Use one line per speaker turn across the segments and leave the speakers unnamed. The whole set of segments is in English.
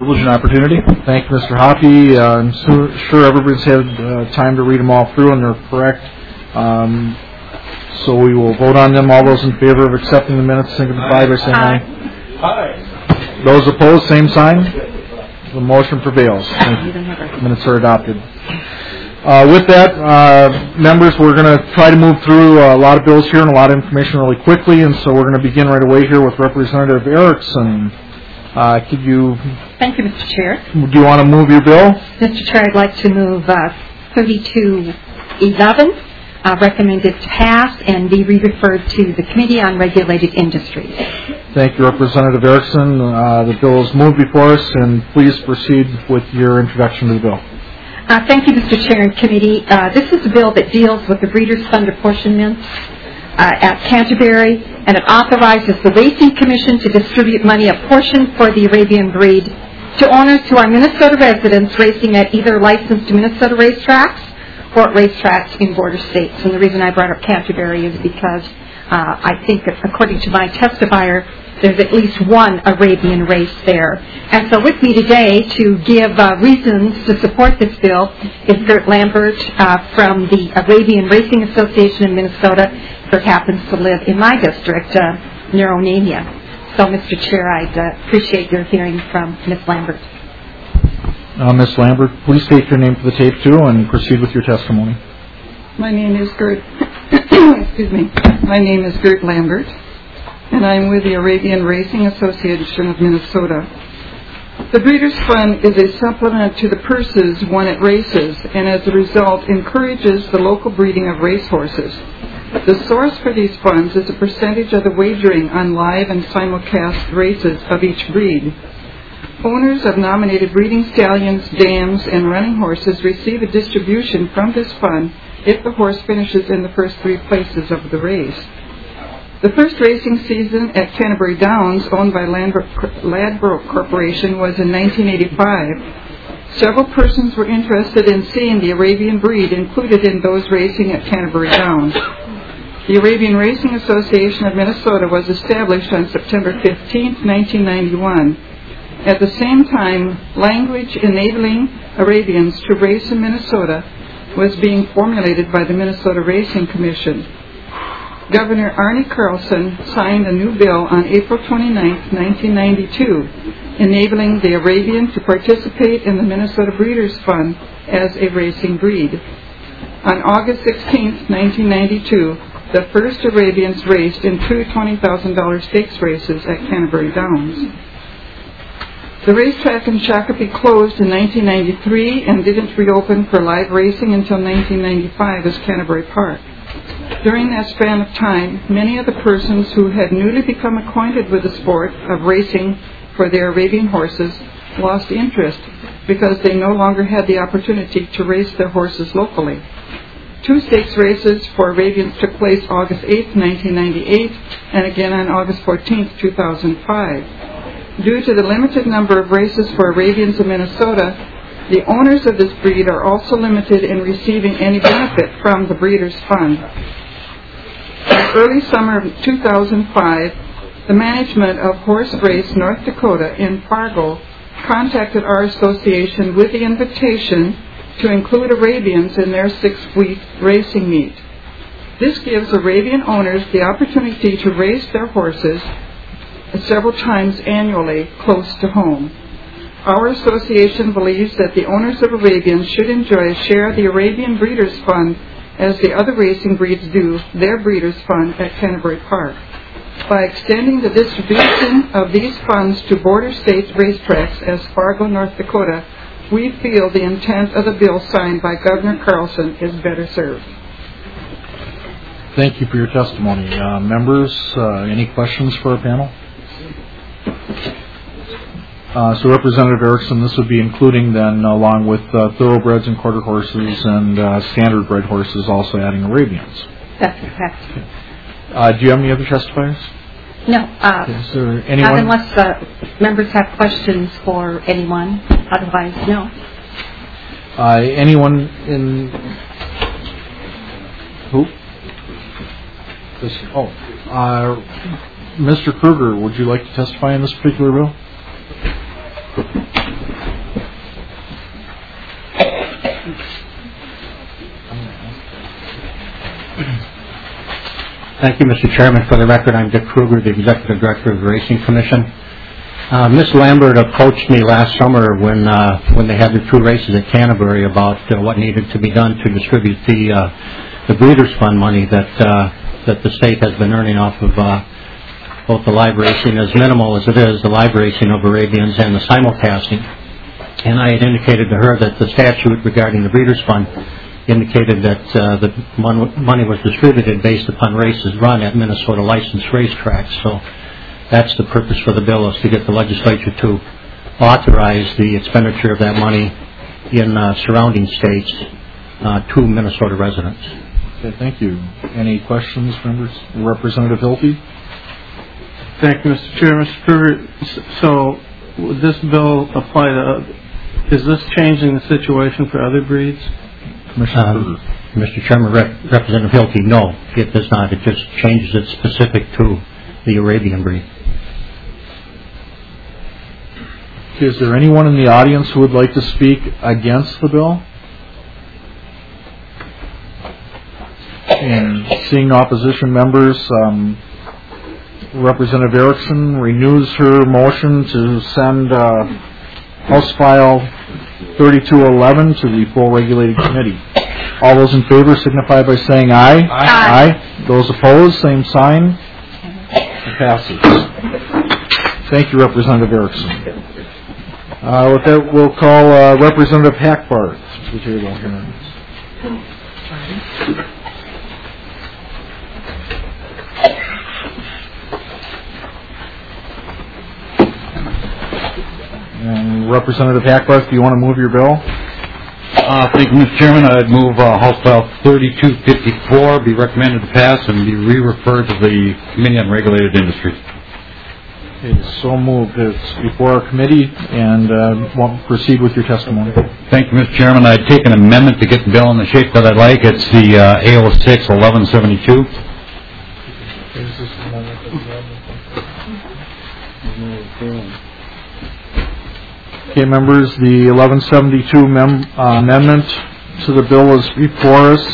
An opportunity. Thank you, Mr. Hoppe. I'm sure everybody's had time to read them all through, and they're correct. So we will vote on them. All those in favor of accepting the minutes, signify by saying aye. Aye. Those opposed, same sign. The motion prevails. Minutes are adopted. With that, members, we're going to try to move through a lot of bills here and a lot of information really quickly, and so we're going to begin right away here with Representative Erickson. Could you...
Thank you, Mr. Chair.
Do you want to move your bill?
Mr. Chair, I'd like to move 3211, recommended to pass and be re-referred to the Committee on Regulated Industries.
Thank you, Representative Erickson. The bill is moved before us, and please proceed with your introduction to the bill.
Thank you, Mr. Chair and Committee. This is a bill that deals with the Breeders' Fund apportionments at Canterbury, and it authorizes the Racing Commission to distribute money apportioned for the Arabian breed to owners who are Minnesota residents racing at either licensed Minnesota racetracks or at racetracks in border states. And the reason I brought up Canterbury is because I think that according to my testifier, there's at least one Arabian race there. And so with me today to give reasons to support this bill is Gert Lambert from the Arabian Racing Association in Minnesota, who happens to live in my district near Onamia. So, Mr. Chair, I'd appreciate your hearing from Ms. Lambert.
Ms. Lambert, please state your name for the tape, too, and proceed with your testimony.
My name is Gert. Excuse me. My name is Gert Lambert, and I'm with the Arabian Racing Association of Minnesota. The Breeders' Fund is a supplement to the purses won at races, and as a result encourages the local breeding of racehorses. The source for these funds is a percentage of the wagering on live and simulcast races of each breed. Owners of nominated breeding stallions, dams, and running horses receive a distribution from this fund if the horse finishes in the first 3 places of the race. The first racing season at Canterbury Downs, owned by Ladbroke Corporation, was in 1985. Several persons were interested in seeing the Arabian breed included in those racing at Canterbury Downs. The Arabian Racing Association of Minnesota was established on September 15, 1991. At the same time, language enabling Arabians to race in Minnesota was being formulated by the Minnesota Racing Commission. Governor Arne Carlson signed a new bill on April 29, 1992, enabling the Arabian to participate in the Minnesota Breeders' Fund as a racing breed. On August 16, 1992, the first Arabians raced in 2 $20,000 stakes races at Canterbury Downs. The racetrack in Shakopee closed in 1993 and didn't reopen for live racing until 1995 as Canterbury Park. During that span of time, many of the persons who had newly become acquainted with the sport of racing for their Arabian horses lost interest because they no longer had the opportunity to race their horses locally. 2 stakes races for Arabians took place August 8, 1998, and again on August 14, 2005. Due to the limited number of races for Arabians in Minnesota, the owners of this breed are also limited in receiving any benefit from the Breeders' Fund. In early summer of 2005, the management of Horse Race North Dakota in Fargo contacted our association with the invitation to include Arabians in their 6-week racing meet. This gives Arabian owners the opportunity to race their horses several times annually close to home. Our association believes that the owners of Arabians should enjoy a share of the Arabian Breeders' Fund as the other racing breeds do their Breeders' Fund at Canterbury Park. By extending the distribution of these funds to border state racetracks as Fargo, North Dakota, we feel the intent of the bill signed by Governor Carlson is better served.
Thank you for your testimony. Members, any questions for our panel? So Representative Erickson, this would be including then, along with thoroughbreds and quarter horses and standard bred horses, also adding Arabians.
That's correct.
Do you have any other testifiers?
No.
Is there anyone?
Unless members have questions for anyone. Otherwise, no.
Anyone in... Who? Mr. Kruger, would you like to testify on this particular bill?
Thank you, Mr. Chairman. For the record, I'm Dick Kruger, the Executive Director of the Racing Commission. Ms. Lambert approached me last summer when they had the 2 races at Canterbury about what needed to be done to distribute the Breeders' Fund money that the state has been earning off of both the live racing, as minimal as it is, the live racing of Arabians and the simulcasting. And I had indicated to her that the statute regarding the Breeders' Fund indicated that the money was distributed based upon races run at Minnesota licensed racetracks. So that's the purpose for the bill, is to get the legislature to authorize the expenditure of that money in surrounding states to Minnesota residents.
Okay, thank you. Any questions, members? Representative Hilty?
Thank you, Mr. Chair. Mr. Kruger, so would this bill apply to, is this changing the situation for other breeds?
Mr. Chairman, Representative Hilty, no, it does not. It just changes it specific to the Arabian breed.
Okay, is there anyone in the audience who would like to speak against the bill? And seeing no opposition, members, Representative Erickson renews her motion to send House File 3211 to the full regulated committee. All those in favor signify by saying aye. Aye. Those opposed, same sign. It passes. Thank you, Representative Erickson. With that, we'll call Representative Hackbarth to the table here. And Representative Hackbarth, do you want to move your bill?
Thank you, Mr. Chairman. I'd move House File 3254 be recommended to pass and be re-referred to the Committee on Regulated Industries.
Okay, so moved. It's before our committee, and won't proceed with your testimony.
Thank you, Mr. Chairman. I'd take an amendment to get the bill in the shape that I'd like. It's the AO6 1172.
Okay, members, the 1172 amendment to the bill is before us.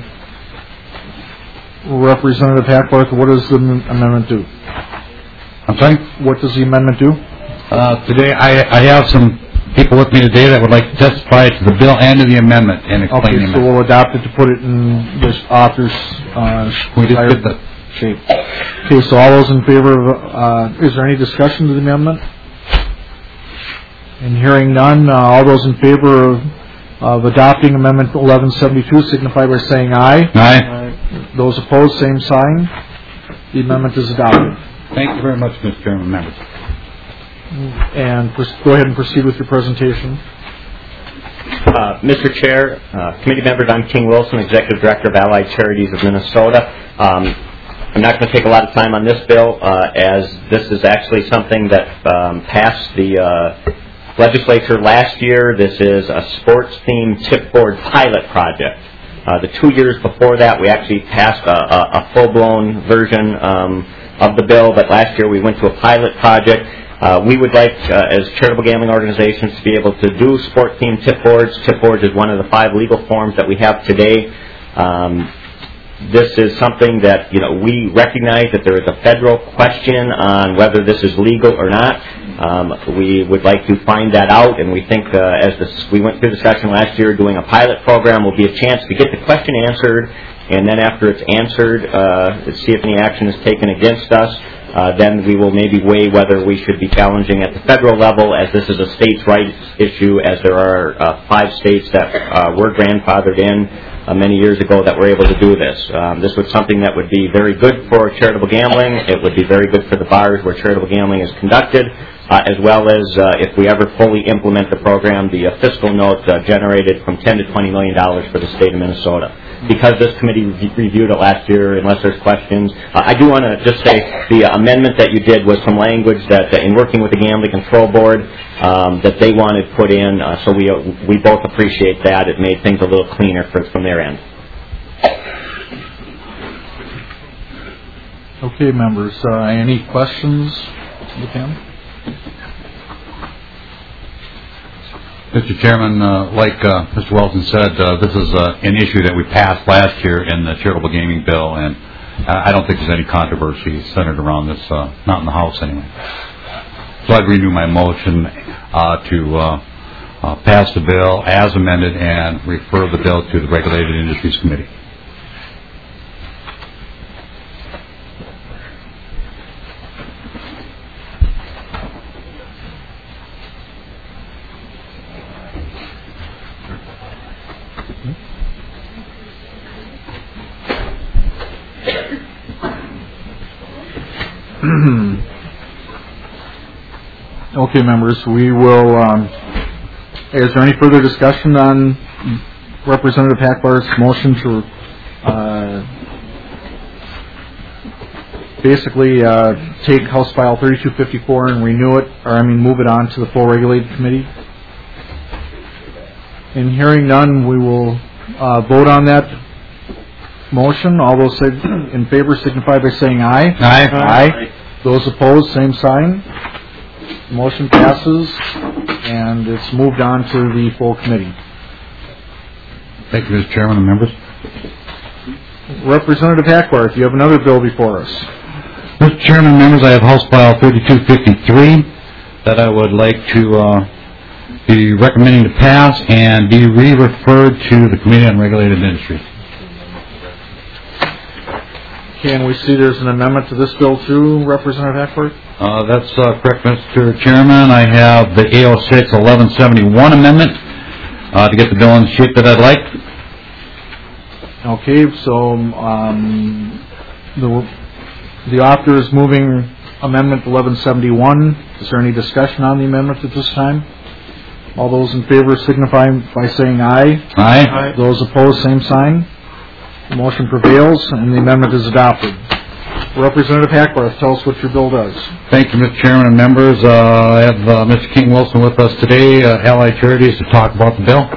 Representative Hackbarth, what does the amendment do?
I'm sorry?
What does the amendment do?
Today, I have some people with me today that would like to testify to the bill and to the amendment and explain the amendment.
Okay, so we'll adopt it to put it in this author's shape. Okay, so all those in favor of, is there any discussion to the amendment? And hearing none, all those in favor of adopting Amendment 1172 signify by saying aye.
Aye.
Those opposed, same sign. The amendment is adopted.
Thank you very much, Mr. Chairman, members.
And go ahead and proceed with your presentation.
Mr. Chair, committee members, I'm King Wilson, Executive Director of Allied Charities of Minnesota. I'm not going to take a lot of time on this bill, as this is actually something that passed the legislature last year. This is a sports-themed chipboard pilot project. The 2 years before that, we actually passed a full-blown version of the bill, but last year we went to a pilot project. We would like, as charitable gambling organizations, to be able to do sport-themed chipboards. Chipboards is one of the 5 legal forms that we have today. This is something that, we recognize that there is a federal question on whether this is legal or not. We would like to find that out, and we think we went through the session last year doing a pilot program will be a chance to get the question answered, and then after it's answered, see if any action is taken against us. Then we will maybe weigh whether we should be challenging at the federal level, as this is a states' rights issue, as there are 5 states that were grandfathered in many years ago that were able to do this. This was something that would be very good for charitable gambling. It would be very good for the bars where charitable gambling is conducted, as well as if we ever fully implement the program, the fiscal note generated from $10 to $20 million for the state of Minnesota. Because this committee reviewed it last year, unless there's questions, I do want to just say the amendment that you did was some language that, in working with the Gambling Control Board, that they wanted put in, so we both appreciate that. It made things a little cleaner from their end.
Okay, members, any questions with him?
Mr. Chairman, like Mr. Wilson said, this is an issue that we passed last year in the charitable gaming bill, and I don't think there's any controversy centered around this, not in the House anyway. So I'd renew my motion to pass the bill as amended and refer the bill to the Regulated Industries Committee.
Okay, members, we will, is there any further discussion on Representative Hackbar's motion to basically take House File 3254 and renew it, or move it on to the full Regulated Committee? In hearing none, we will vote on that motion. All those in favor signify by saying aye.
Aye.
Aye. Those opposed, same sign. Motion passes, and it's moved on to the full committee.
Thank you, Mr. Chairman and members.
Representative Hackbar, you have another bill before us.
Mr. Chairman and members, I have House File 3253 that I would like to be recommending to pass and be re-referred to the Committee on Regulated Industries.
Can we see there's an amendment to this bill too, Representative Hackbar?
That's correct, Mr. Chairman. I have the AO6 1171 amendment to get the bill in the shape that I'd like.
Okay, so the author is moving Amendment 1171. Is there any discussion on the amendment at this time? All those in favor signify by saying aye.
Aye.
Aye. Those opposed, same sign. The motion prevails, and the amendment is adopted. Representative Hackbarth, tell us what your bill does.
Thank you, Mr. Chairman and members. I have Mr. King Wilson with us today, Allied Charities, to talk about the bill.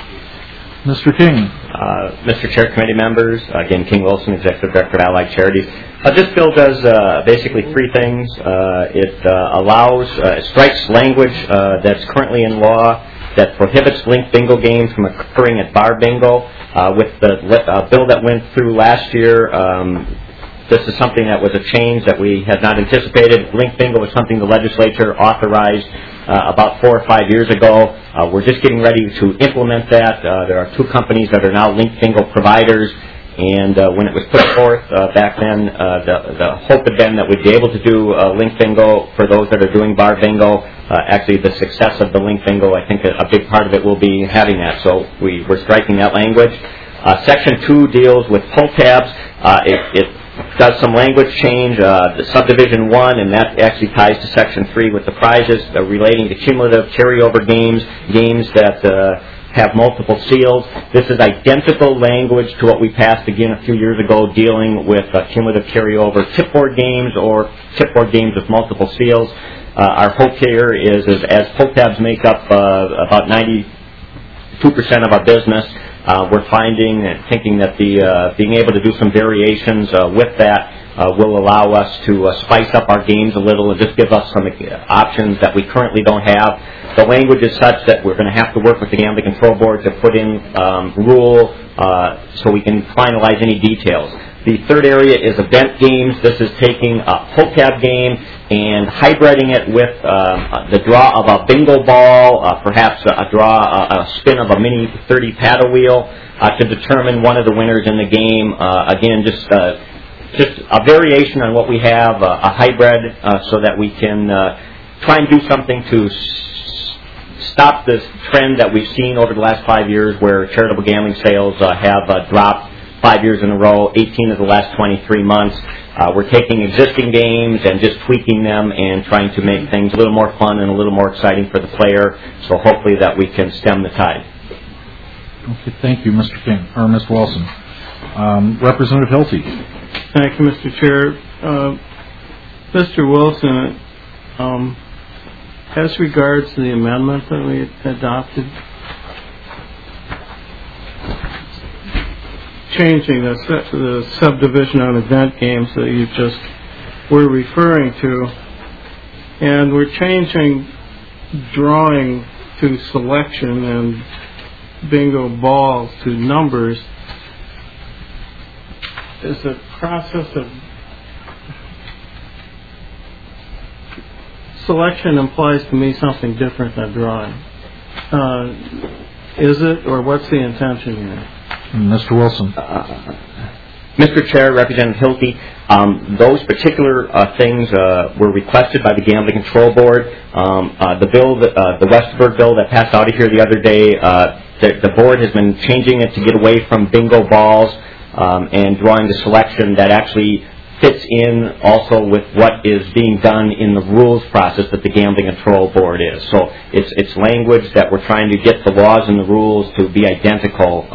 Mr. King.
Mr. Chair, committee members, again, King Wilson, Executive Director of Allied Charities. This bill does basically three things. It strikes language that's currently in law that prohibits linked bingo games from occurring at bar bingo. With the bill that went through last year, this is something that was a change that we had not anticipated. Linked bingo was something the legislature authorized about 4 or 5 years ago. We're just getting ready to implement that. There are 2 companies that are now linked bingo providers. And when it was put forth back then, the hope had been that we'd be able to do linked bingo for those that are doing bar bingo. Actually, the success of the linked bingo, I think a big part of it will be having that. So we're striking that language. Section 2 deals with pull tabs. It does some language change. The subdivision 1, and that actually ties to Section 3 with the prizes relating to cumulative carryover games that have multiple seals. This is identical language to what we passed again a few years ago dealing with cumulative carryover tipboard games or tipboard games with multiple seals. Our hope here is as pull tabs make up about 92% of our business, we're finding and thinking that being able to do some variations with that will allow us to spice up our games a little and just give us some options that we currently don't have. The language is such that we're going to have to work with the Gambling Control Board to put in rule so we can finalize any details. The third area is event games. This is taking a pull tab game and hybriding it with the draw of a bingo ball, perhaps a spin of a mini 30 paddle wheel to determine one of the winners in the game. Again, just a variation on what we have, a hybrid, so that we can try and do something to stop this trend that we've seen over the last 5 years where charitable gambling sales have dropped 5 years in a row, 18 of the last 23 months. We're taking existing games and just tweaking them and trying to make things a little more fun and a little more exciting for the player, so hopefully that we can stem the tide.
Okay, thank you, Mr. King, or Mr. Wilson. Representative Hilty.
Thank you, Mr. Chair. Mr. Wilson, as regards to the amendment that we adopted, changing the subdivision on event games that you just were referring to, and we're changing drawing to selection and bingo balls to numbers. the process of selection implies to me something different than drawing. Is it, or what's the intention here?
Mr. Wilson.
Mr. Chair, Representative Hilty, those particular things were requested by the Gambling Control Board. The bill, the Westerberg bill that passed out of here the other day, the board has been changing it to get away from bingo balls and drawing the selection that actually fits in also with what is being done in the rules process that the Gambling Control Board is. So it's language that we're trying to get the laws and the rules to be identical.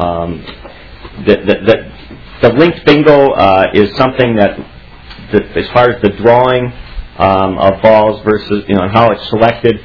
The linked bingo is something that, as far as the drawing of balls versus and how it's selected,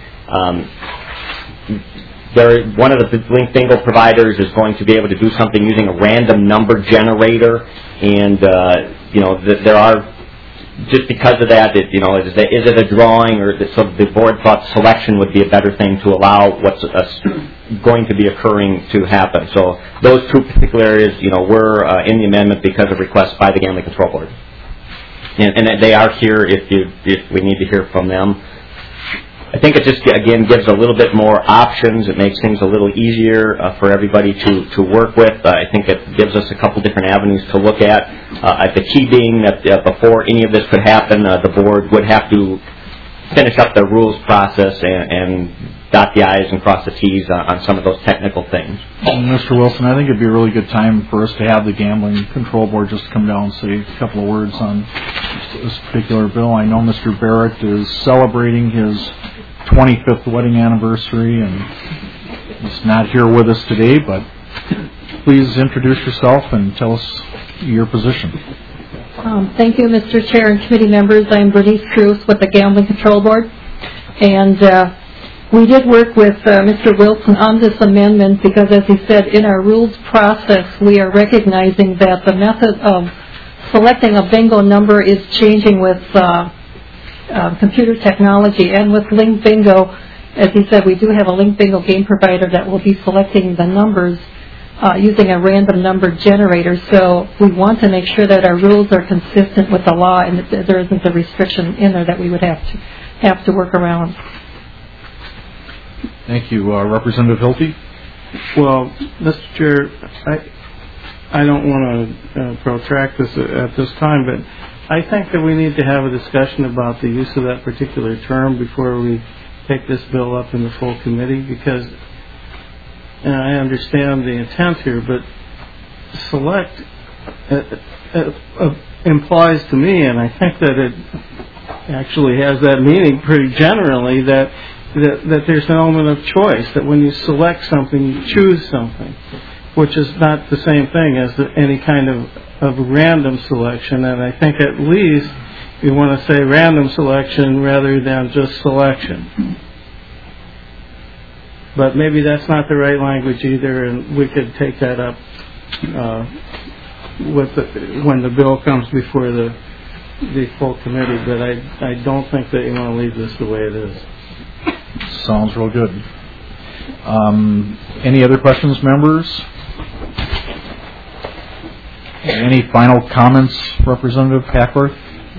one of the linked bingo providers is going to be able to do something using a random number generator, and there are, just because of that, is it a drawing, or so the board thought selection would be a better thing to allow what's going to be occurring to happen. So those two particular areas, were in the amendment because of requests by the Gambling Control Board, and they are here if we need to hear from them. I think it just, again, gives a little bit more options. It makes things a little easier for everybody to work with. I think it gives us a couple different avenues to look at. The key being that before any of this could happen, the board would have to finish up the rules process and dot the I's and cross the T's on some of those technical things.
Mr. Wilson, I think it'd be a really good time for us to have the Gambling Control Board just come down and say a couple of words on this particular bill. I know Mr. Barrett is celebrating his 25th wedding anniversary, and he's not here with us today, but please introduce yourself and tell us your position.
Thank you, Mr. Chair and committee members. I'm Bernice Cruz with the Gambling Control Board, and we did work with Mr. Wilson on this amendment because, as he said, in our rules process, we are recognizing that the method of selecting a bingo number is changing with computer technology, and with Link Bingo, as he said, we do have a Link Bingo game provider that will be selecting the numbers using a random number generator. So we want to make sure that our rules are consistent with the law and that there isn't a restriction in there that we would have to work around.
Thank you. Representative Hilty?
Well, Mr. Chair, I don't want to protract this at this time, but I think that we need to have a discussion about the use of that particular term before we take this bill up in the full committee, because I understand the intent here, but select implies to me, and I think that it actually has that meaning pretty generally, that there's an element of choice, that when you select something, you choose something, which is not the same thing as any kind of random selection. And I think at least you want to say random selection rather than just selection. But maybe that's not the right language either, and we could take that up when the bill comes before the full committee. But I don't think that you want to leave this the way it is.
Sounds real good. Any other questions, members? Any final comments, Representative Hackworth?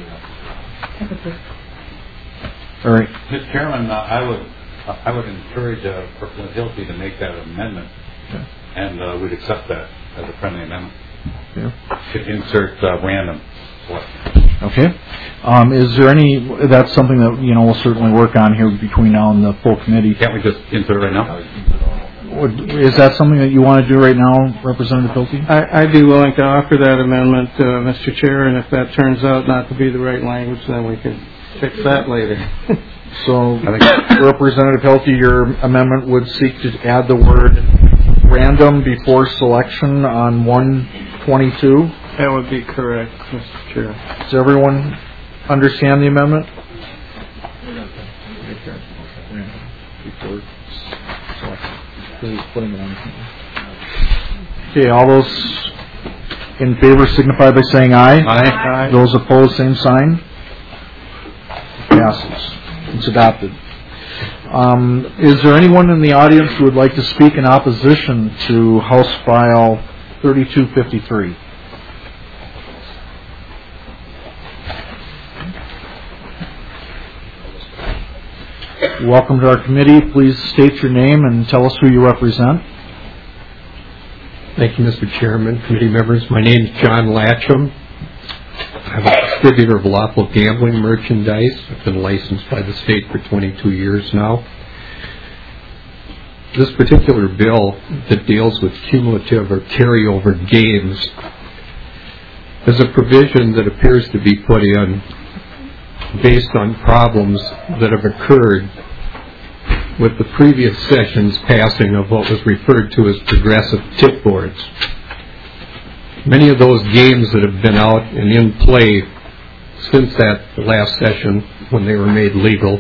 All right.
Mr. Chairman, I would encourage Representative Hilty to make that amendment, okay, and we'd accept that as a friendly amendment. Okay. To insert random selection.
Okay. Is there any? That's something that we'll certainly work on here between now and the full committee.
Can't we just insert it right now?
Is that something that you want to do right now, Representative Hilty?
I'd be willing to offer that amendment, Mr. Chair, and if that turns out not to be the right language, then we can fix that later.
So, Representative Hilty, your amendment would seek to add the word random before selection on 122?
That would be correct, Mr. Chair.
Does everyone understand the amendment? Okay, all those in favor signify by saying aye.
Aye.
Those opposed, same sign. Passes. It's adopted. Is there anyone in the audience who would like to speak in opposition to House File 3253? Welcome to our committee. Please state your name and tell us who you represent.
Thank you, Mr. Chairman, committee members. My name is John Latcham. I'm a distributor of lawful gambling merchandise. I've been licensed by the state for 22 years now. This particular bill that deals with cumulative or carryover games is a provision that appears to be put in based on problems that have occurred with the previous session's passing of what was referred to as progressive tip boards. Many of those games that have been out and in play since that last session, when they were made legal,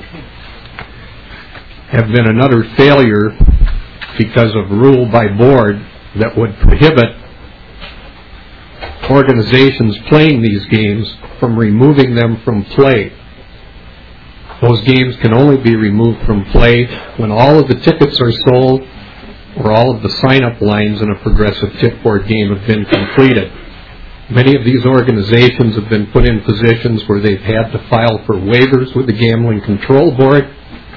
have been another failure because of rule by board that would prohibit organizations playing these games from removing them from play. Those games can only be removed from play when all of the tickets are sold or all of the sign-up lines in a progressive tip board game have been completed. Many of these organizations have been put in positions where they've had to file for waivers with the Gambling Control Board,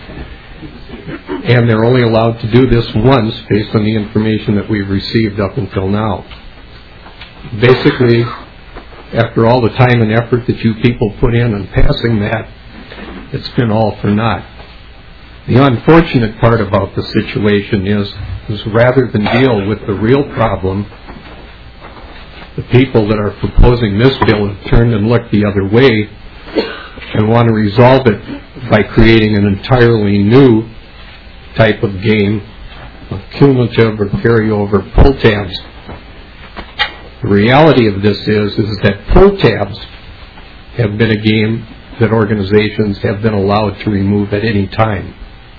and they're only allowed to do this once based on the information that we've received up until now. Basically, after all the time and effort that you people put in passing that, it's been all for naught. The unfortunate part about the situation is rather than deal with the real problem, the people that are proposing this bill have turned and looked the other way and want to resolve it by creating an entirely new type of game of cumulative or carryover pull tabs. The reality of this is that pull tabs have been a game that organizations have been allowed to remove at any time.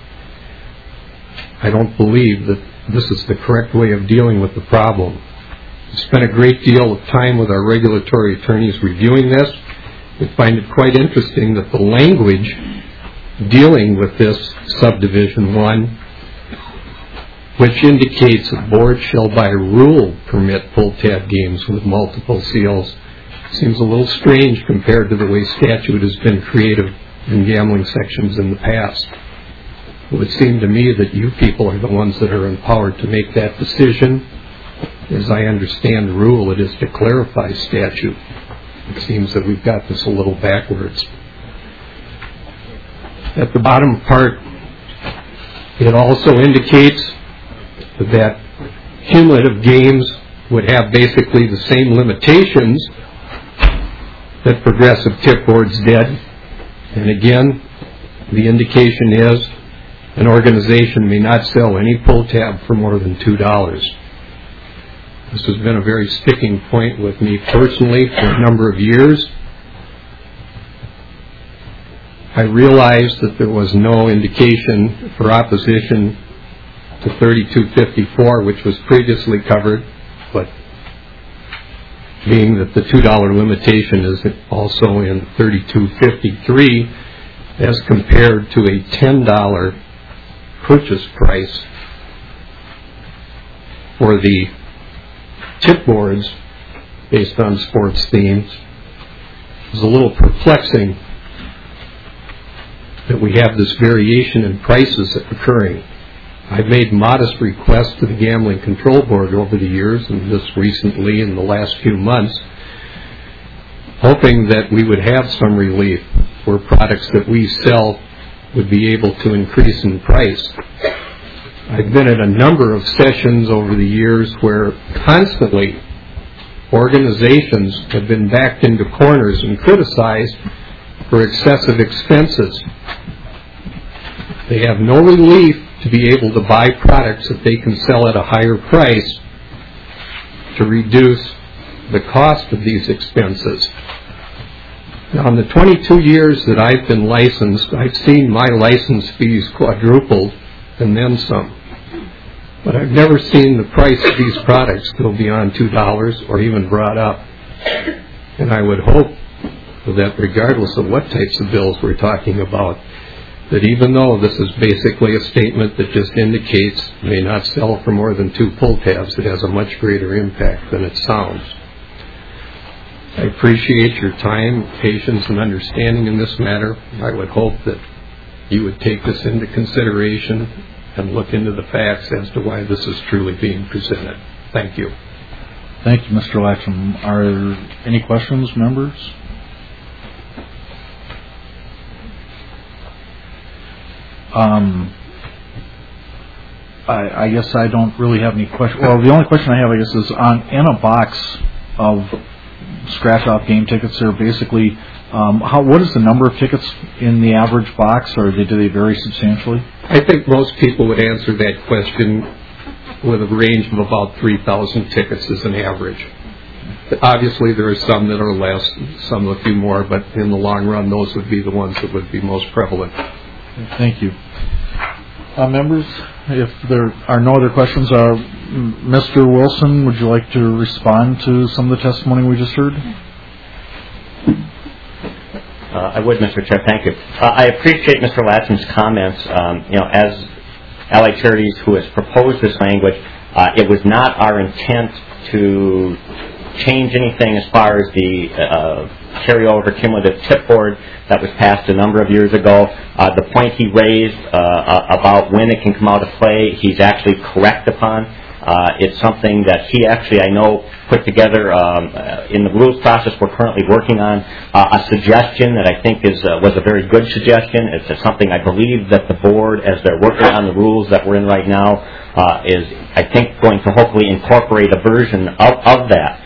I don't believe that this is the correct way of dealing with the problem. We spent a great deal of time with our regulatory attorneys reviewing this. We find it quite interesting that the language dealing with this subdivision 1, which indicates that boards shall by rule permit pull tab games with multiple seals, seems a little strange compared to the way statute has been created in gambling sections in the past. It would seem to me that you people are the ones that are empowered to make that decision. As I understand the rule, it is to clarify statute. It seems that we've got this a little backwards. At the bottom part, it also indicates that cumulative games would have basically the same limitations that progressive tip boards did. And again, the indication is an organization may not sell any pull tab for more than $2. This has been a very sticking point with me personally for a number of years. I realized that there was no indication for opposition to 3254, which was previously covered, but being that the $2 limitation is also in 3253 as compared to a $10 purchase price for the tip boards based on sports themes, is a little perplexing that we have this variation in prices occurring. I've made modest requests to the Gambling Control Board over the years, and just recently in the last few months, hoping that we would have some relief where products that we sell would be able to increase in price. I've been at a number of sessions over the years where constantly organizations have been backed into corners and criticized for excessive expenses. They have no relief to be able to buy products that they can sell at a higher price to reduce the cost of these expenses. Now, in the 22 years that I've been licensed, I've seen my license fees quadrupled and then some. But I've never seen the price of these products go beyond $2 or even brought up. And I would hope that regardless of what types of bills we're talking about, that even though this is basically a statement that just indicates may not sell for more than 2 pull tabs, it has a much greater impact than it sounds. I appreciate your time, patience, and understanding in this matter. I would hope that you would take this into consideration and look into the facts as to why this is truly being presented. Thank you.
Thank you, Mr. Latcham. Are there any questions, members? I guess I don't really have any questions. Well, the only question I have, I guess, is in a box of scratch-off game tickets. They're basically, what is the number of tickets in the average box, or do they vary substantially?
I think most people would answer that question with a range of about 3,000 tickets as an average. Obviously, there are some that are less, some a few more, but in the long run, those would be the ones that would be most prevalent.
Thank you. Members, if there are no other questions, Mr. Wilson, would you like to respond to some of the testimony we just heard?
I would, Mr. Chair. Thank you. I appreciate Mr. Latcham's comments. As Allied Charities, who has proposed this language, it was not our intent to change anything as far as the carryover cumulative tip board that was passed a number of years ago. The point he raised about when it can come out of play, he's actually correct upon. It's something that he actually, I know, put together in the rules process we're currently working on, a suggestion that I think was a very good suggestion. It's something I believe that the board, as they're working on the rules that we're in right now, is, I think, going to hopefully incorporate a version of that.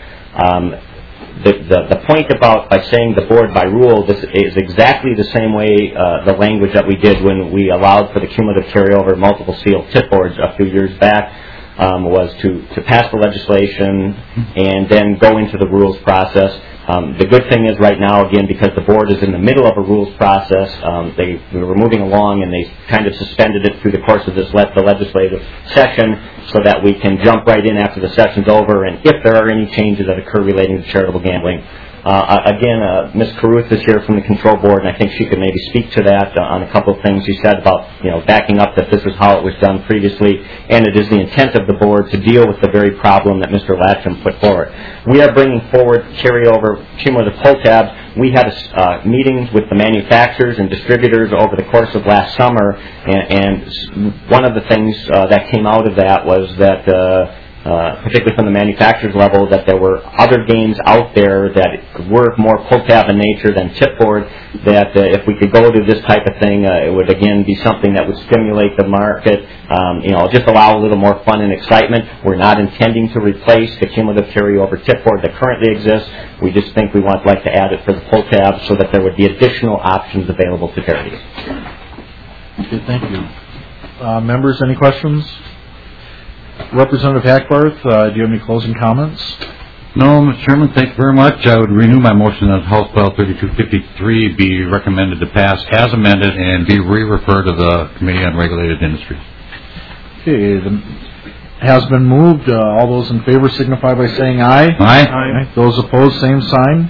The point about by saying the board by rule, this is exactly the same way the language that we did when we allowed for the cumulative carryover multiple seal tip boards a few years back. Was to pass the legislation and then go into the rules process. The good thing is right now, again, because the board is in the middle of a rules process, we were moving along and they kind of suspended it through the course of the legislative session so that we can jump right in after the session's over, and if there are any changes that occur relating to charitable gambling. Again, Ms. Caruth is here from the control board, and I think she could maybe speak to that on a couple of things she said about, backing up that this is how it was done previously, and it is the intent of the board to deal with the very problem that Mr. Latcham put forward. We are bringing forward carryover cumulative pull tabs. We had meetings with the manufacturers and distributors over the course of last summer, and one of the things that came out of that was that particularly from the manufacturer's level, that there were other games out there that were more pull tab in nature than tip board, that if we could go to this type of thing, it would again be something that would stimulate the market, just allow a little more fun and excitement. We're not intending to replace the cumulative carryover tip board that currently exists. We just think we would like to add it for the pull tab so that there would be additional options available to charities.
Okay, thank you. Members, any questions? Representative Hackbarth, do you have any closing comments?
No, Mr. Chairman, thank you very much. I would renew my motion that House Bill 3253 be recommended to pass as amended and be re-referred to the Committee on Regulated Industries.
Okay, it has been moved. All those in favor signify by saying aye.
Aye.
Aye. Those opposed, same sign.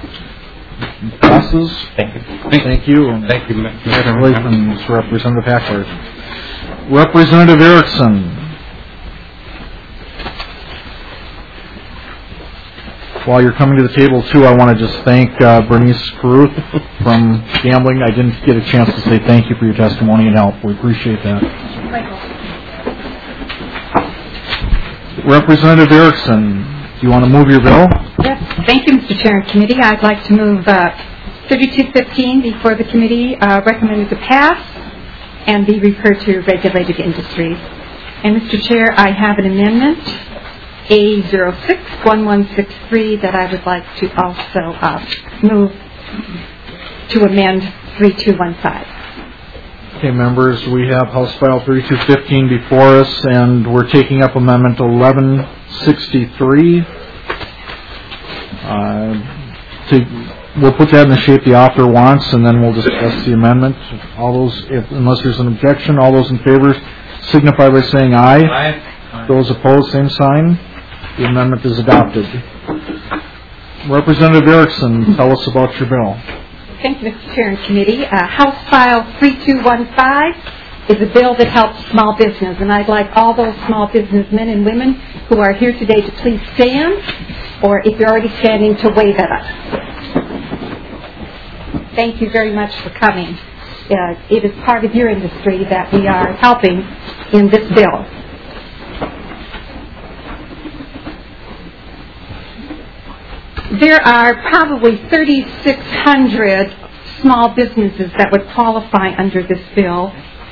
Passes.
Thank you.
Thank you. And
thank you,
congratulations, Representative Hackbarth. Representative Erickson. While you're coming to the table, too, I want to just thank Bernice Caruth from Gambling. I didn't get a chance to say thank you for your testimony and help. We appreciate that. Representative Erickson, do you want to move your bill?
Yes. Thank you, Mr. Chair and Committee. I'd like to move 3215 before the committee recommended to pass and be referred to regulated industries. And, Mr. Chair, I have an amendment, A061163, that I would like to also move to amend 3215.
Okay, members, we have House File 3215 before us, and we're taking up Amendment 1163. We'll put that in the shape the author wants, and then we'll discuss the amendment. All those, unless there's an objection, all those in favor signify by saying aye.
Aye.
Those opposed, same sign. The amendment is adopted. Representative Erickson, tell us about your bill.
Thank you, Mr. Chair and Committee. House File 3215 is a bill that helps small business, and I'd like all those small business men and women who are here today to please stand, or if you're already standing, to wave at us. Thank you very much for coming. it is part of your industry that we are helping in this bill. There are probably 3,600 small businesses that would qualify under this bill.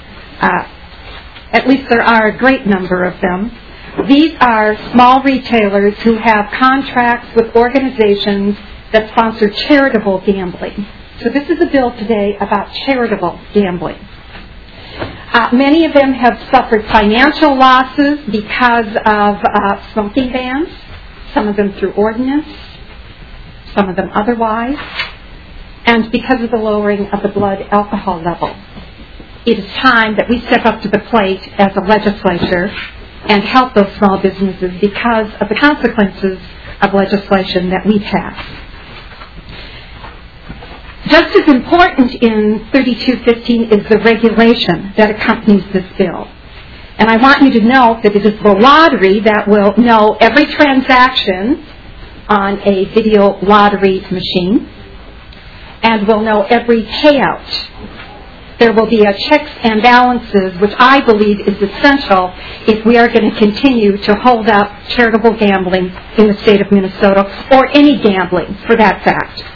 At least there are a great number of them. These are small retailers who have contracts with organizations that sponsor charitable gambling. So this is a bill today about charitable gambling. Many of them have suffered financial losses because of smoking bans, some of them through ordinance, some of them otherwise, and because of the lowering of the blood alcohol level. It is time that we step up to the plate as a legislature and help those small businesses because of the consequences of legislation that we pass. Just as important in 3215 is the regulation that accompanies this bill. And I want you to know that it is the lottery that will know every transaction on a video lottery machine and will know every payout. There will be a checks and balances, which I believe is essential if we are going to continue to hold up charitable gambling in the state of Minnesota, or any gambling for that fact.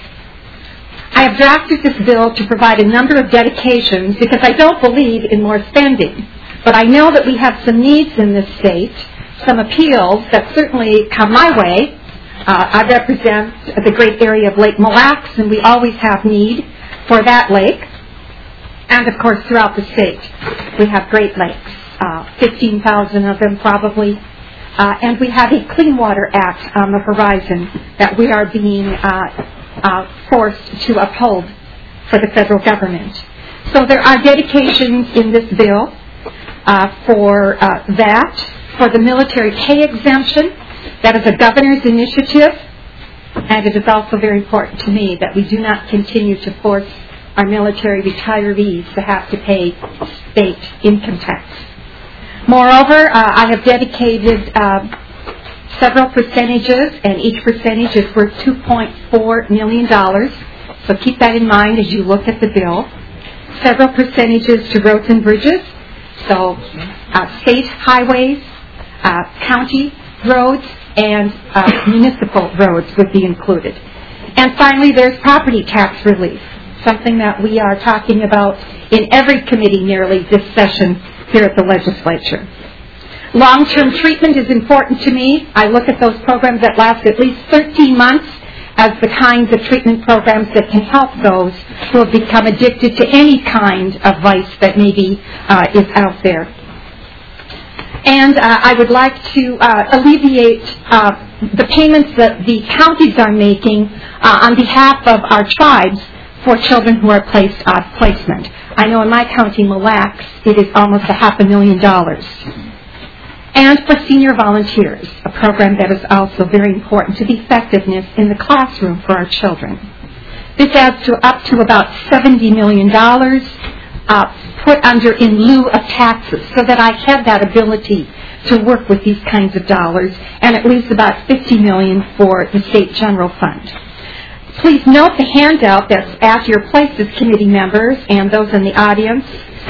I have drafted this bill to provide a number of dedications because I don't believe in more spending. But I know that we have some needs in this state, some appeals that certainly come my way. I represent the great area of Lake Mille Lacs, and we always have need for that lake. And, of course, throughout the state, we have great lakes, 15,000 of them probably. And we have a Clean Water Act on the horizon that we are being forced to uphold for the federal government. So there are dedications in this bill for that, for the military pay exemption. That is a governor's initiative, and it is also very important to me that we do not continue to force our military retirees to have to pay state income tax. Moreover, I have dedicated several percentages, and each percentage is worth $2.4 million. So keep that in mind as you look at the bill. Several percentages to roads and bridges, so state highways, county roads, and municipal roads would be included. And finally, there's property tax relief, something that we are talking about in every committee nearly this session here at the legislature. Long-term treatment is important to me. I look at those programs that last at least 13 months as the kinds of treatment programs that can help those who have become addicted to any kind of vice that maybe is out there. And I would like to alleviate the payments that the counties are making on behalf of our tribes for children who are placed off placement. I know in my county, Mille Lacs, it is almost $500,000. And for senior volunteers, a program that is also very important to the effectiveness in the classroom for our children. This adds to up to about $70 million put under in lieu of taxes, so that I have that ability to work with these kinds of dollars, and at least about $50 million for the state general fund. Please note the handout that's at your places, committee members and those in the audience.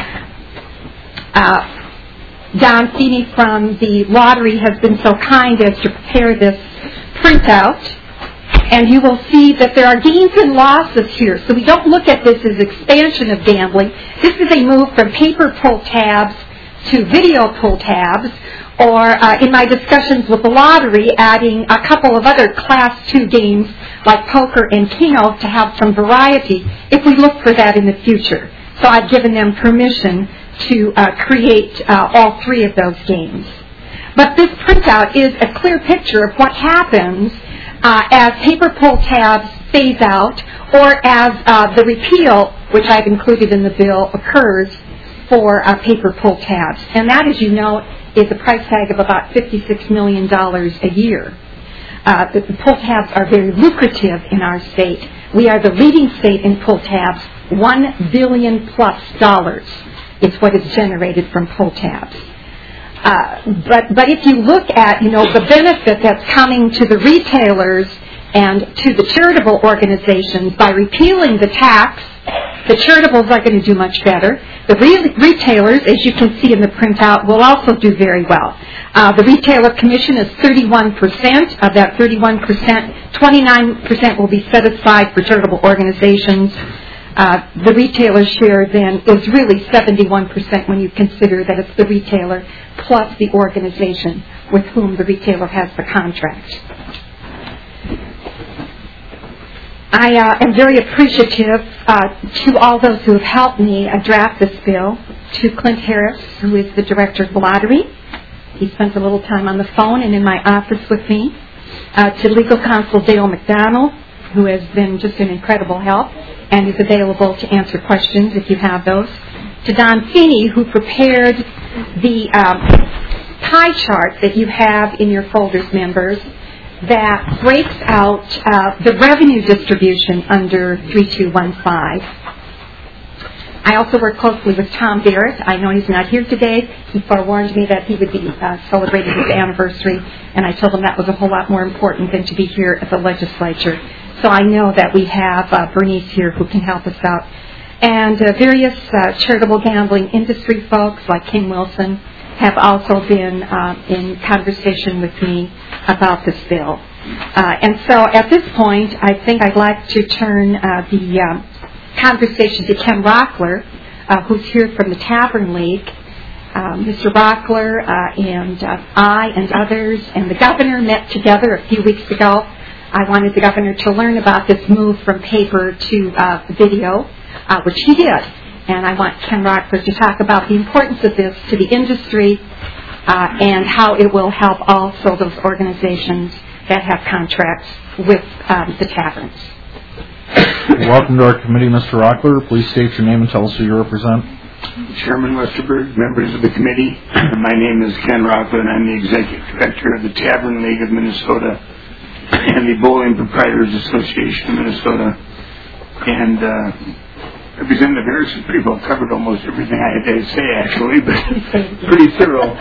Don Feeney from the lottery has been so kind as to prepare this printout, and you will see that there are gains and losses here. So we don't look at this as expansion of gambling. This is a move from paper pull tabs to video pull tabs, or in my discussions with the lottery, adding a couple of other Class 2 games like poker and Keno to have some variety if we look for that in the future. So I've given them permission to create all three of those games. But this printout is a clear picture of what happens as paper pull tabs phase out, or as the repeal, which I've included in the bill, occurs for paper pull tabs. And that, as you know, is a price tag of about $56 million a year. The pull tabs are very lucrative in our state. We are the leading state in pull tabs, $1 billion plus is what is generated from pull tabs. But if you look at, the benefit that's coming to the retailers and to the charitable organizations by repealing the tax The charitables are going to do much better. The retailers, as you can see in the printout, will also do very well. The retailer commission is 31%. Of that 31%, 29% will be set aside for charitable organizations. The retailer share then is really 71% when you consider that it's the retailer plus the organization with whom the retailer has the contract. I am very appreciative to all those who have helped me draft this bill, to Clint Harris, who is the director of the lottery. He spent a little time on the phone and in my office with me. To legal counsel Dale McDonald, who has been just an incredible help and is available to answer questions if you have those. To Don Feeney, who prepared the pie chart that you have in your folders, members, that breaks out the revenue distribution under 3215. I also work closely with Tom Barrett. I know he's not here today. He forewarned me that he would be celebrating his anniversary, and I told him that was a whole lot more important than to be here at the legislature. So I know that we have Bernice here who can help us out. And various charitable gambling industry folks like King Wilson have also been in conversation with me about this bill. And so at this point, I think I'd like to turn the conversation to Ken Rockler, who's here from the Tavern League. Mr. Rockler and I and others and the governor met together a few weeks ago. I wanted the governor to learn about this move from paper to video, which he did. And I want Ken Rockler to talk about the importance of this to the industry and how it will help also those organizations that have contracts with the taverns.
Welcome to our committee, Mr. Rockler. Please state your name and tell us who you represent.
Chairman Westerberg, members of the committee, my name is Ken Rockler, and I'm the Executive Director of the Tavern League of Minnesota and the Bowling Proprietors Association of Minnesota. And Representative Harrison pretty well covered almost everything I had to say, actually, but pretty thorough.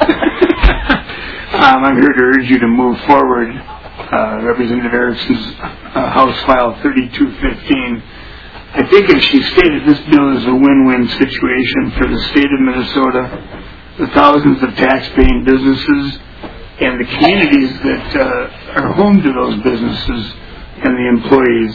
I'm here to urge you to move forward. Representative Harrison's House File 3215. I think, as she stated, this bill is a win-win situation for the state of Minnesota, the thousands of tax-paying businesses, and the communities that are home to those businesses and the employees.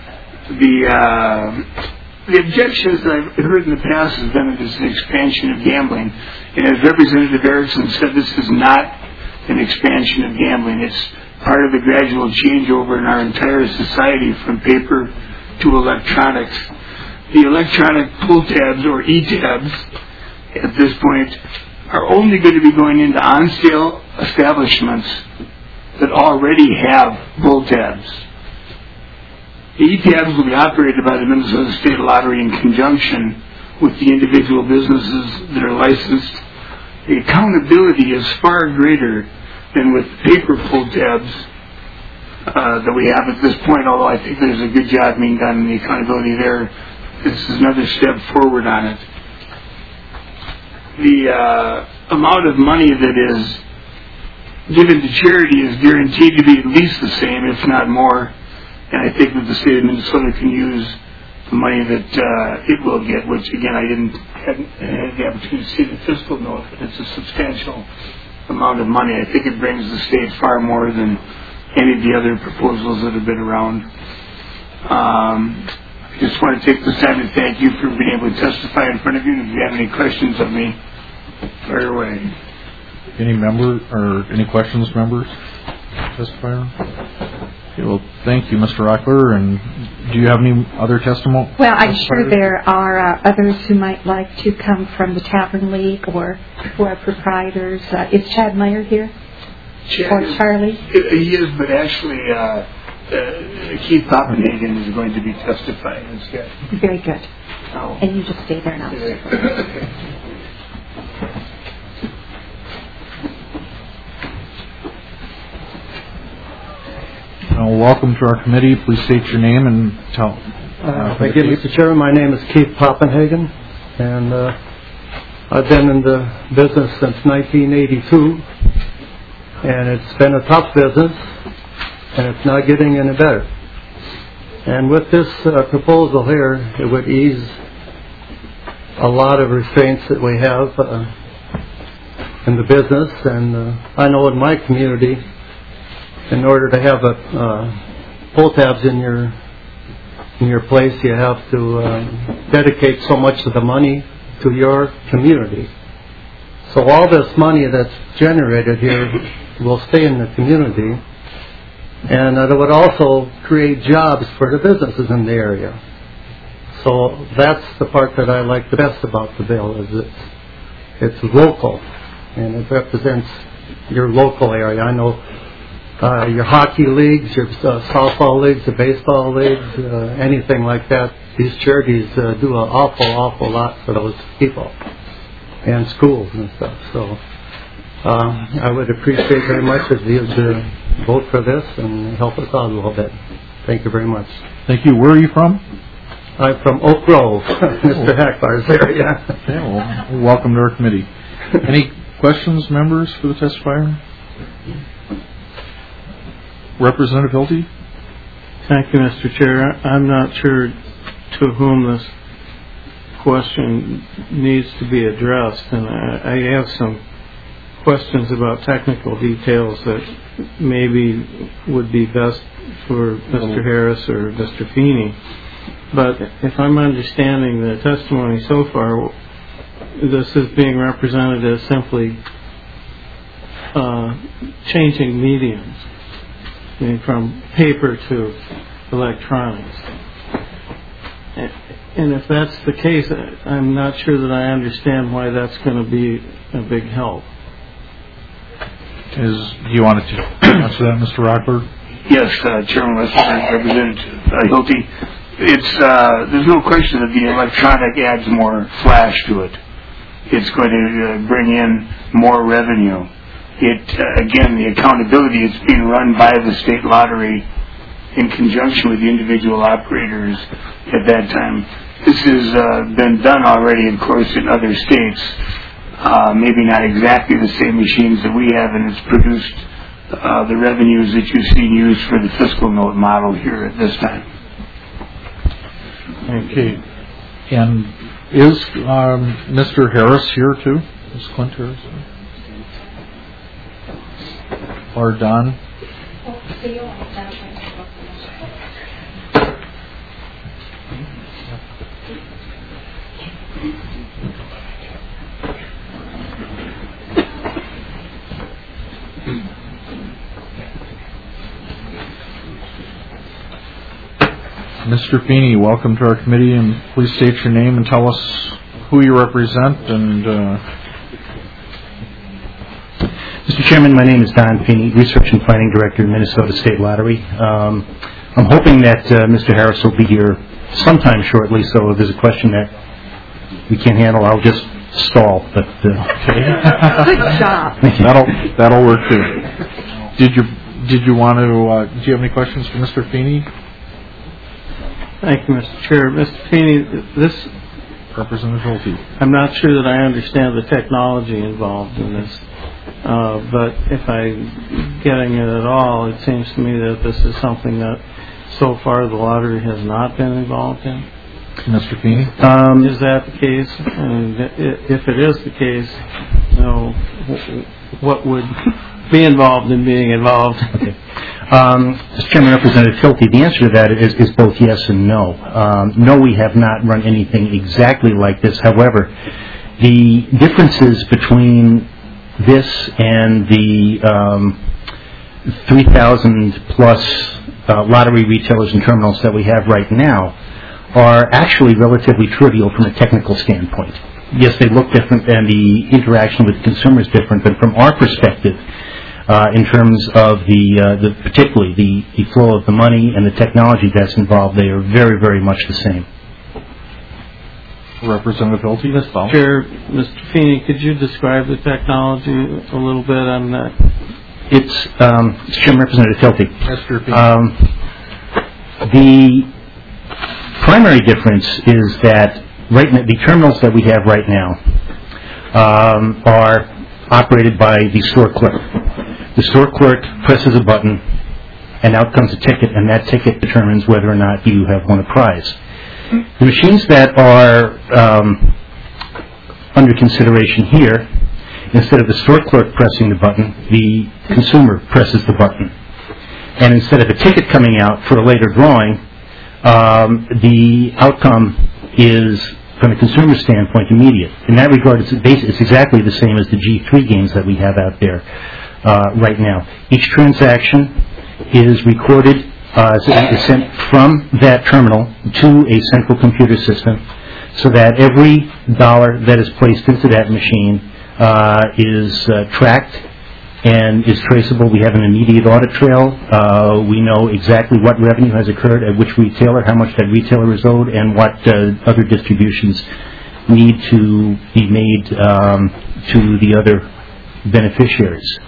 The objections that I've heard in the past has been that it's an expansion of gambling. And as Representative Harrison said, this is not an expansion of gambling. It's part of the gradual changeover in our entire society from paper to electronics. The electronic pull tabs, or e-tabs, at this point, are only going to be going into on-sale establishments that already have pull tabs. The e-tabs will be operated by the Minnesota State Lottery in conjunction with the individual businesses that are licensed. The accountability is far greater than with paper pull tabs that we have at this point, although I think there's a good job being done in the accountability there. This is another step forward on it. The amount of money that is given to charity is guaranteed to be at least the same, if not more. And I think that the state of Minnesota can use the money that it will get, which, again, I hadn't had the opportunity to see the fiscal note, but it's a substantial amount of money. I think it brings the state far more than any of the other proposals that have been around. I just want to take this time to thank you for being able to testify in front of you. And if you have any questions of me, fire away.
Any member or any questions, members? Testifier? Okay, well, thank you, Mr. Rockler. And do you have any other testimony?
Well, I'm sure there are others who might like to come from the Tavern League or who are proprietors. Is Chad Meyer here? Or Charlie?
He is, but actually Keith Poppenhagen is going to be testifying instead.
Very good.
Oh.
And you just stay there now.
Welcome to our committee. Please state your name and tell.
Thank you, Mr. Chairman. My name is Keith Poppenhagen, and I've been in the business since 1982, and it's been a tough business, and it's not getting any better. And with this proposal here, it would ease a lot of restraints that we have in the business, and I know in my community, in order to have pull tabs in your place, you have to dedicate so much of the money to your community. So all this money that's generated here will stay in the community, and it would also create jobs for the businesses in the area. So that's the part that I like the best about the bill, is it's local, and it represents your local area. I know your hockey leagues, your softball leagues, the baseball leagues, anything like that. These charities do an awful lot for those people and schools and stuff. So I would appreciate very much if you would vote for this and help us out a little bit. Thank you very much.
Thank you. Where are you from?
I'm from Oak Grove, Mr. Hackbar's area.
Okay, well, welcome to our committee. Any questions, members, for the testifier? Representative Hilty?
Thank you, Mr. Chair. I'm not sure to whom this question needs to be addressed, and I have some questions about technical details that maybe would be best for Mr. Harris or Mr. Feeney. But if I'm understanding the testimony so far, this is being represented as simply changing mediums, I mean, from paper to electronics. And if that's the case, I'm not sure that I understand why that's going to be a big help.
Do you want to answer that, Mr. Rockler?
Yes, Chairman Representative Hilty. There's no question that the electronic adds more flash to it. It's going to bring in more revenue. Again, the accountability is being run by the state lottery in conjunction with the individual operators at that time. This has been done already, of course, in other states. Maybe not exactly the same machines that we have, and it's produced the revenues that you've seen used for the fiscal note model here at this time.
Okay. And is Mr. Harris here too? Is Clint Harris? Or Don? Mr. Feeney, welcome to our committee, and please state your name and tell us who you represent. And
Mr. Chairman, my name is Don Feeney, Research and Planning Director, Minnesota State Lottery. I'm hoping that Mr. Harris will be here sometime shortly, so if there's a question that we can't handle, I'll just stall. But
good job.
That'll work too. Did you want to? Do you have any questions for Mr. Feeney?
Thank you, Mr. Chair. Mr. Feeney,
Representative Hilty.
I'm not sure that I understand the technology involved in this, but if I'm getting it at all, it seems to me that this is something that so far the lottery has not been involved in.
Mr. Feeney?
Is that the case? And if it is the case, what would be involved in being involved?
Okay. Mr. Chairman, Representative Hilty, the answer to that is both yes and no. No, we have not run anything exactly like this. However, the differences between this and the 3,000 plus lottery retailers and terminals that we have right now are actually relatively trivial from a technical standpoint. Yes, they look different and the interaction with consumers is different, but from our perspective, in terms of particularly the flow of the money and the technology that's involved, they are very, very much the same.
Representative Hilty?
Mr. Chair, Mr. Feeney, could you describe the technology a little bit? I'm not.
It's Mr. Chairman, Representative Hilty.
Mr. Feeney.
The primary difference is that the terminals that we have right now are operated by the store clerk. The store clerk presses a button, and out comes a ticket, and that ticket determines whether or not you have won a prize. The machines that are under consideration here, instead of the store clerk pressing the button, the consumer presses the button. And instead of a ticket coming out for a later drawing, the outcome is, from a consumer standpoint, immediate. In that regard, it's exactly the same as the G3 games that we have out there right now. Each transaction is recorded, is sent from that terminal to a central computer system, so that every dollar that is placed into that machine is tracked and is traceable. We have an immediate audit trail. We know exactly what revenue has occurred at which retailer, how much that retailer is owed, and what other distributions need to be made to the other beneficiaries.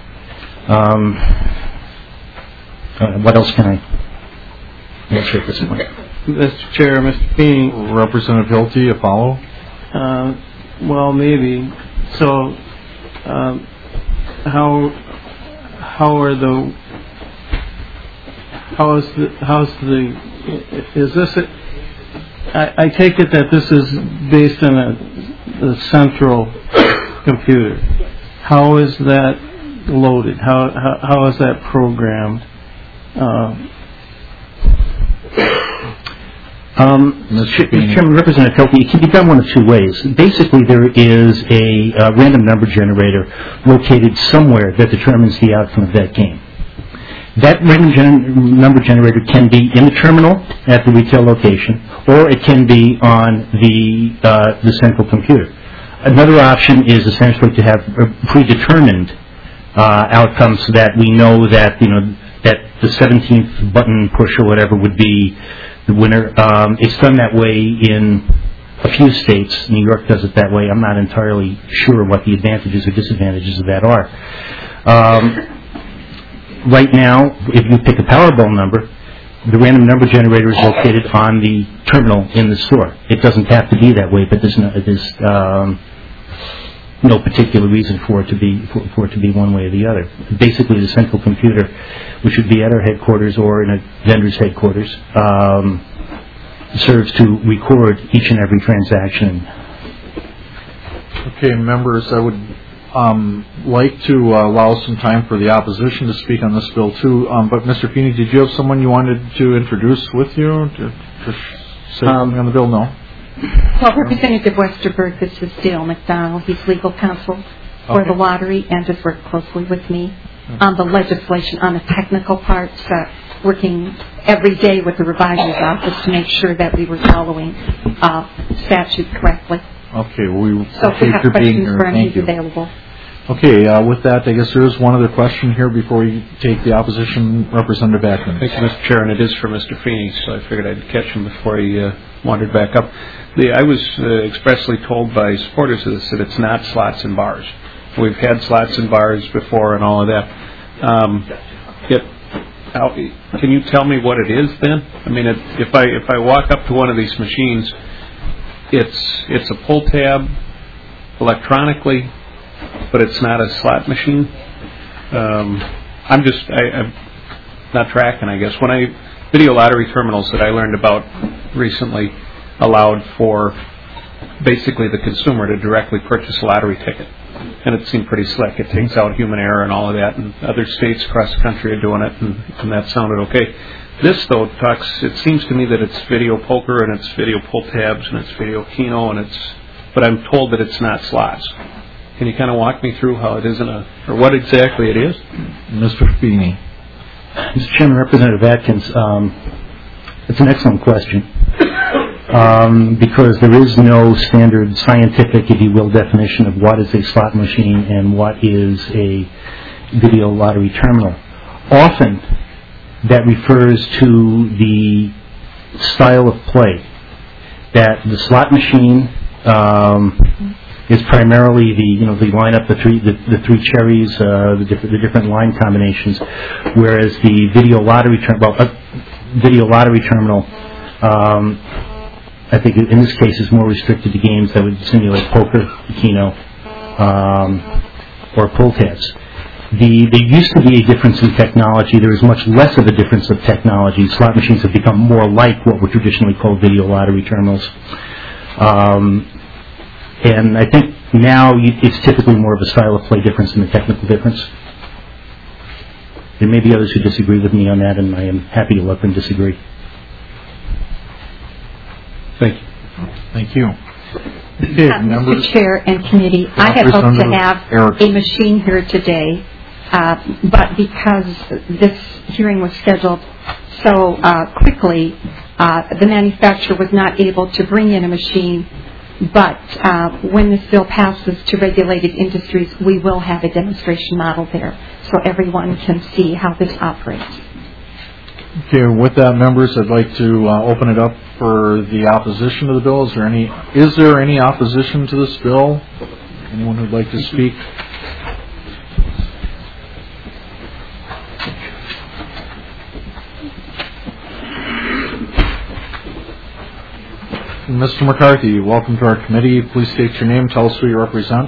What else can I answer at this point?
Mr. Chair, Mr. Feeney.
Representative Hilty, a follow?
Well, maybe. So, is this I take it that this is based on a central computer. How is that loaded? How is that programmed?
Mr. Chairman, Representative Hilty, it can be done one of two ways. Basically, there is a random number generator located somewhere that determines the outcome of that game. That random number generator can be in the terminal at the retail location, or it can be on the central computer. Another option is essentially to have a predetermined outcome, so that we know that that the 17th button push or whatever would be the winner. It's done that way in a few states. New York does it that way. I'm not entirely sure what the advantages or disadvantages of that are. Right now, if you pick a Powerball number, the random number generator is located on the terminal in the store. It doesn't have to be that way, but there's no particular reason for it to be one way or the other. Basically, the central computer, which would be at our headquarters or in a vendor's headquarters, serves to record each and every transaction.
Okay, members, I would like to allow some time for the opposition to speak on this bill too. But Mr. Feeney, did you have someone you wanted to introduce with you to say something on the bill? No.
Well, Representative Westerberg, this is Dale McDonald. He's legal counsel for the lottery and has worked closely with me on the legislation, on the technical parts, working every day with the revisor's office to make sure that we were following statute correctly.
Okay, well,
so if you have questions for him, he's available.
Okay, with that, I guess there is one other question here before we take the opposition. Representative Atkins.
Thank you, Mr. Chair, and it is for Mr. Feeney, so I figured I'd catch him before he wandered back up. I was expressly told by supporters of this that it's not slots and bars. We've had slots and bars before and all of that. Can you tell me what it is then? I mean, if I walk up to one of these machines, it's a pull tab electronically, but it's not a slot machine. I'm not tracking, I guess. Video lottery terminals that I learned about recently allowed for basically the consumer to directly purchase a lottery ticket. And it seemed pretty slick. It takes out human error and all of that, and other states across the country are doing it, and that sounded okay. This, though, it seems to me that it's video poker, and it's video pull tabs, and it's video keno, but I'm told that it's not slots. Can you kind of walk me through how it isn't or what exactly it is?
Mr. Feeney.
Mr. Chairman, Representative Atkins, it's an excellent question. Because there is no standard scientific, if you will, definition of what is a slot machine and what is a video lottery terminal. Often, that refers to the style of play. That the slot machine is primarily they line up the three cherries, the different line combinations, whereas the video lottery terminal. I think in this case is more restricted to games that would simulate poker, keno, or pull tabs. There used to be a difference in technology. There is much less of a difference of technology. Slot machines have become more like what were traditionally called video lottery terminals. And I think Now it's typically more of a style of play difference than a technical difference. There may be others who disagree with me on that, and I am happy to let them disagree.
Thank you.
Thank you. Okay,
Mr. Chair and committee, I had hoped to have a machine here today, but because this hearing was scheduled so quickly, the manufacturer was not able to bring in a machine. But when this bill passes to regulated industries, we will have a demonstration model there so everyone can see how this operates.
Okay, with that, members, I'd like to open it up for the opposition to the bill. Is there any opposition to this bill? Anyone who'd like to speak? Mr. McCarthy, welcome to our committee. Please state your name. Tell us who you represent.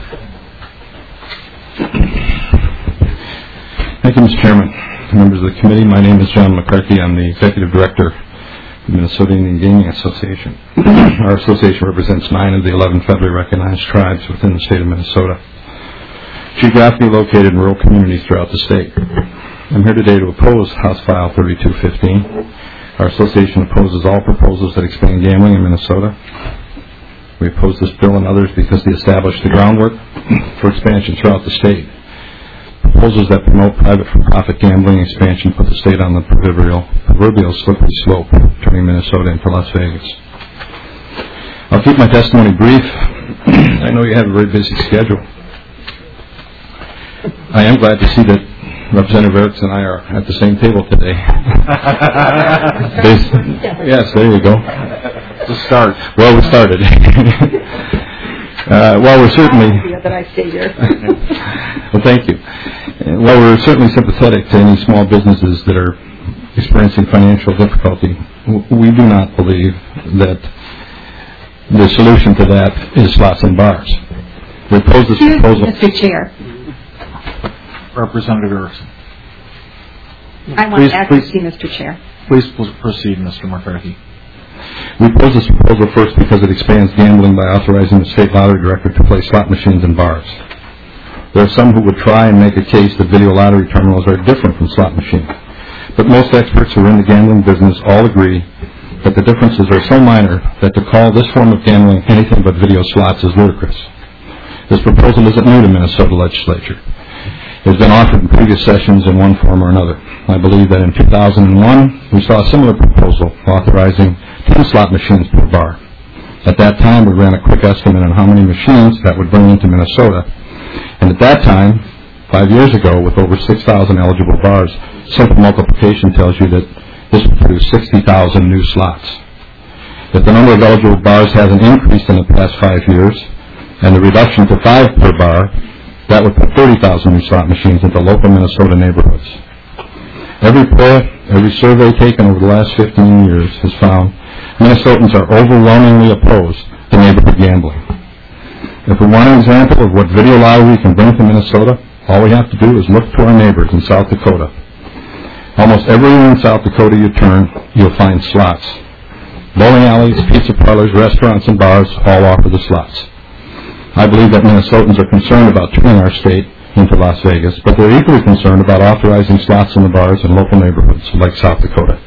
Thank you, Mr. Chairman. Members of the committee, my name is John McCarthy. I'm the Executive Director of the Minnesota Indian Gaming Association. Our association represents 9 of the 11 federally recognized tribes within the state of Minnesota, geographically located in rural communities throughout the state. I'm here today to oppose House File 3215. Our association opposes all proposals that expand gambling in Minnesota. We oppose this bill and others because they establish the groundwork for expansion throughout the state. Proposals that promote private for-profit gambling expansion put the state on the proverbial slippery slope, turning Minnesota into Las Vegas. I'll keep my testimony brief. I know you have a very busy schedule. I am glad to see that Representative Erickson and I are at the same table today. Yes, there you go.
To start.
Well, we started. While we're certainly...
that I stay here.
Well, thank you. While we're certainly sympathetic to any small businesses that are experiencing financial difficulty, we do not believe that the solution to that is slots and bars. We oppose this proposal.
Mr. Chair.
Representative Erickson.
I want to accuracy, Mr. Chair.
Please proceed, Mr. McCarthy.
We oppose this proposal first because it expands gambling by authorizing the state lottery director to place slot machines in bars. There are some who would try and make a case that video lottery terminals are different from slot machines. But most experts who are in the gambling business all agree that the differences are so minor that to call this form of gambling anything but video slots is ludicrous. This proposal isn't new to Minnesota legislature. It has been offered in previous sessions in one form or another. I believe that in 2001, we saw a similar proposal authorizing 10 slot machines per bar. At that time, we ran a quick estimate on how many machines that would bring into Minnesota. And at that time, 5 years ago, with over 6,000 eligible bars, simple multiplication tells you that this would produce 60,000 new slots. If the number of eligible bars hasn't increased in the past 5 years, and the reduction to 5 per bar, that would put 30,000 new slot machines into local Minnesota neighborhoods. Every poll, every survey taken over the last 15 years has found Minnesotans are overwhelmingly opposed to neighborhood gambling. If we want an example of what video lottery can bring to Minnesota, all we have to do is look to our neighbors in South Dakota. Almost everywhere in South Dakota you turn, you'll find slots. Bowling alleys, pizza parlors, restaurants, and bars all offer the slots. I believe that Minnesotans are concerned about turning our state into Las Vegas, but they're equally concerned about authorizing slots in the bars in local neighborhoods like South Dakota.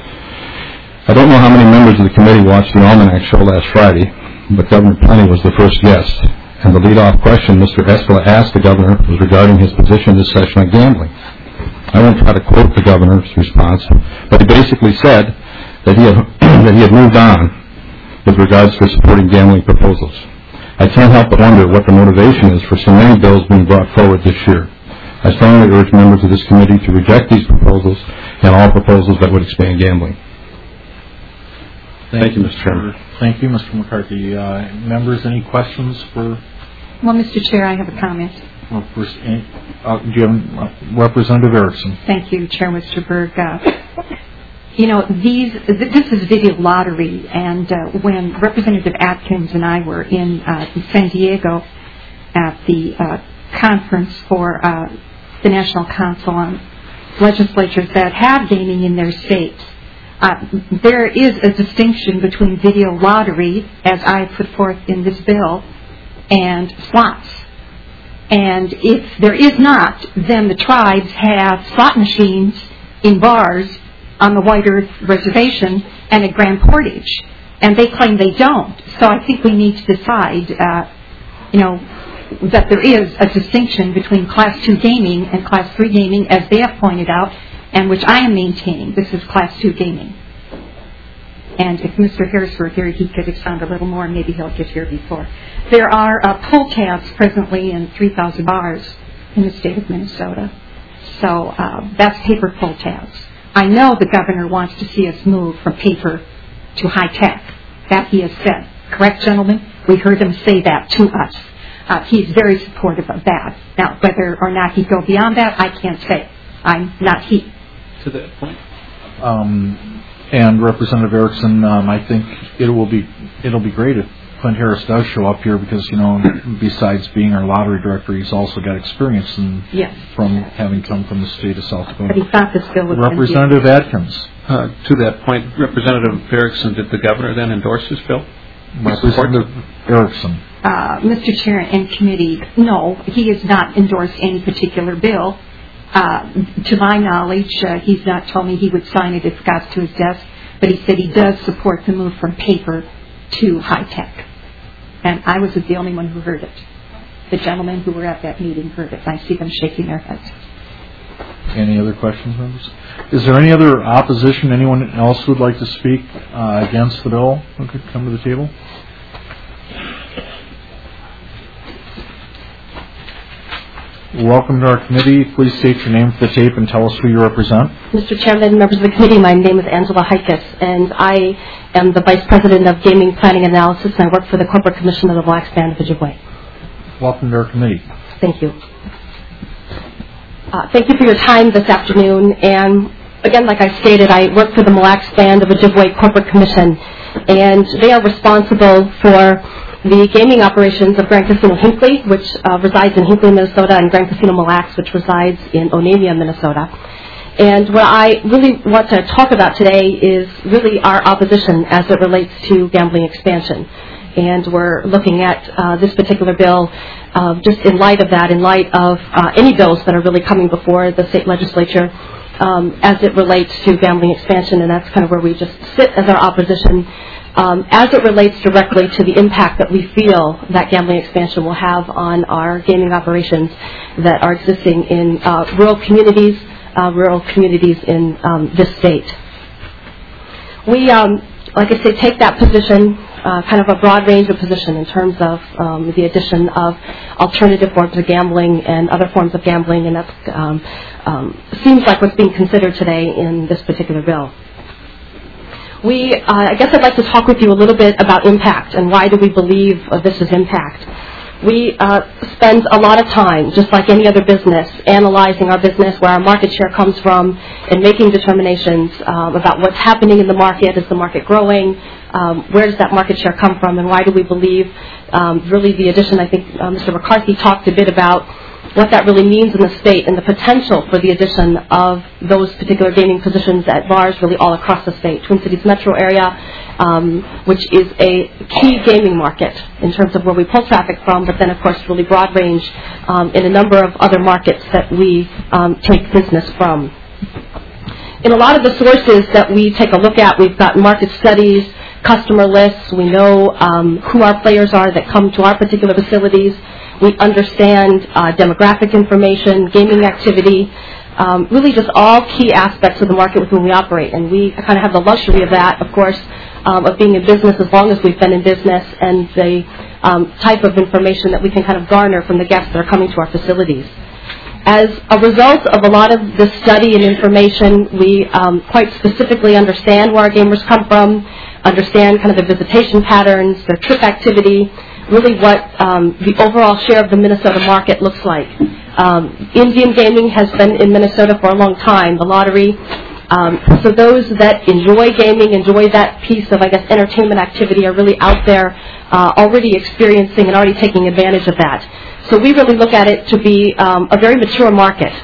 I don't know how many members of the committee watched the Almanac show last Friday, but Governor Plenty was the first guest, and the lead-off question Mr. Escala asked the governor was regarding his position this session on gambling. I won't try to quote the governor's response, but he basically said that he had moved on with regards to supporting gambling proposals. I can't help but wonder what the motivation is for so many bills being brought forward this year. I strongly urge members of this committee to reject these proposals and all proposals that would expand gambling. Thank you, Mr. Chairman.
Thank you, Mr. McCarthy. Members, any questions for...
Well, Mr. Chair, I have a comment.
Do you have Representative Erickson?
Thank you, Chair Mr. Berg. This is video lottery, and when Representative Atkins and I were in San Diego at the conference for the National Council on Legislatures that have gaming in their states, there is a distinction between video lottery, as I put forth in this bill, and slots. And if there is not, then the tribes have slot machines in bars on the White Earth Reservation and at Grand Portage. And they claim they don't. So I think we need to decide, that there is a distinction between Class 2 gaming and Class 3 gaming, as they have pointed out, and which I am maintaining. This is Class 2 gaming. And if Mr. Harris were here, he could expound a little more. Maybe he'll get here before. There are pull tabs presently in 3,000 bars in the state of Minnesota. So that's paper pull tabs. I know the governor wants to see us move from paper to high tech. That he has said. Correct, gentlemen? We heard him say that to us. He's very supportive of that. Now, whether or not he'd go beyond that, I can't say. I'm not he.
To that point.
And Representative Erickson, I think it'll be great if Clint Harris does show up here because, besides being our lottery director, he's also got experience from having come from the state of South Dakota.
But he thought this bill was
Representative Atkins.
To that point, Representative Erickson, did the governor then endorse this bill?
Representative Erickson.
Mr. Chair and committee, no, he has not endorsed any particular bill. To my knowledge, he's not told me he would sign it if it got to his desk, but he said he does support the move from paper to high tech. And I was the only one who heard it. The gentlemen who were at that meeting heard it. I see them shaking their heads.
Any other questions, members? Is there any other opposition? Anyone else who would like to speak against the bill who could come to the table? Welcome to our committee. Please state your name for the tape and tell us who you represent.
Mr. Chairman and members of the committee, my name is Angela Heikus, and I am the Vice President of Gaming Planning and Analysis, and I work for the Corporate Commission of the Mille Lacs Band of Ojibwe.
Welcome to our committee.
Thank you. Thank you for your time this afternoon. And again, like I stated, I work for the Mille Lacs Band of Ojibwe Corporate Commission, and they are responsible for the gaming operations of Grand Casino Hinckley, which resides in Hinckley, Minnesota, and Grand Casino Mille Lacs, which resides in Onamia, Minnesota. And what I really want to talk about today is really our opposition as it relates to gambling expansion. And we're looking at this particular bill just in light of that, in light of any bills that are really coming before the state legislature as it relates to gambling expansion, and that's kind of where we just sit as our opposition. As it relates directly to the impact that we feel that gambling expansion will have on our gaming operations that are existing in rural communities in this state. We, like I say, take that position, kind of a broad range of position in terms of the addition of alternative forms of gambling and other forms of gambling, and that seems like what's being considered today in this particular bill. I guess I'd like to talk with you a little bit about impact and why do we believe this is impact. We spend a lot of time, just like any other business, analyzing our business, where our market share comes from, and making determinations about what's happening in the market. Is the market growing? Where does that market share come from? And why do we believe really the addition, I think Mr. McCarthy talked a bit about what that really means in the state and the potential for the addition of those particular gaming positions at bars really all across the state. Twin Cities metro area, which is a key gaming market in terms of where we pull traffic from, but then, of course, really broad range in a number of other markets that we take business from. In a lot of the sources that we take a look at, we've got market studies, customer lists. We know who our players are that come to our particular facilities. We understand demographic information, gaming activity, really just all key aspects of the market with whom we operate. And we kind of have the luxury of that, of course, of being in business as long as we've been in business, and the type of information that we can kind of garner from the guests that are coming to our facilities. As a result of a lot of the study and information, we quite specifically understand where our gamers come from, understand kind of the visitation patterns, their trip activity, really what the overall share of the Minnesota market looks like. Indian gaming has been in Minnesota for a long time, the lottery. So those that enjoy gaming, enjoy that piece of, I guess, entertainment activity are really out there already experiencing and already taking advantage of that. So we really look at it to be a very mature market.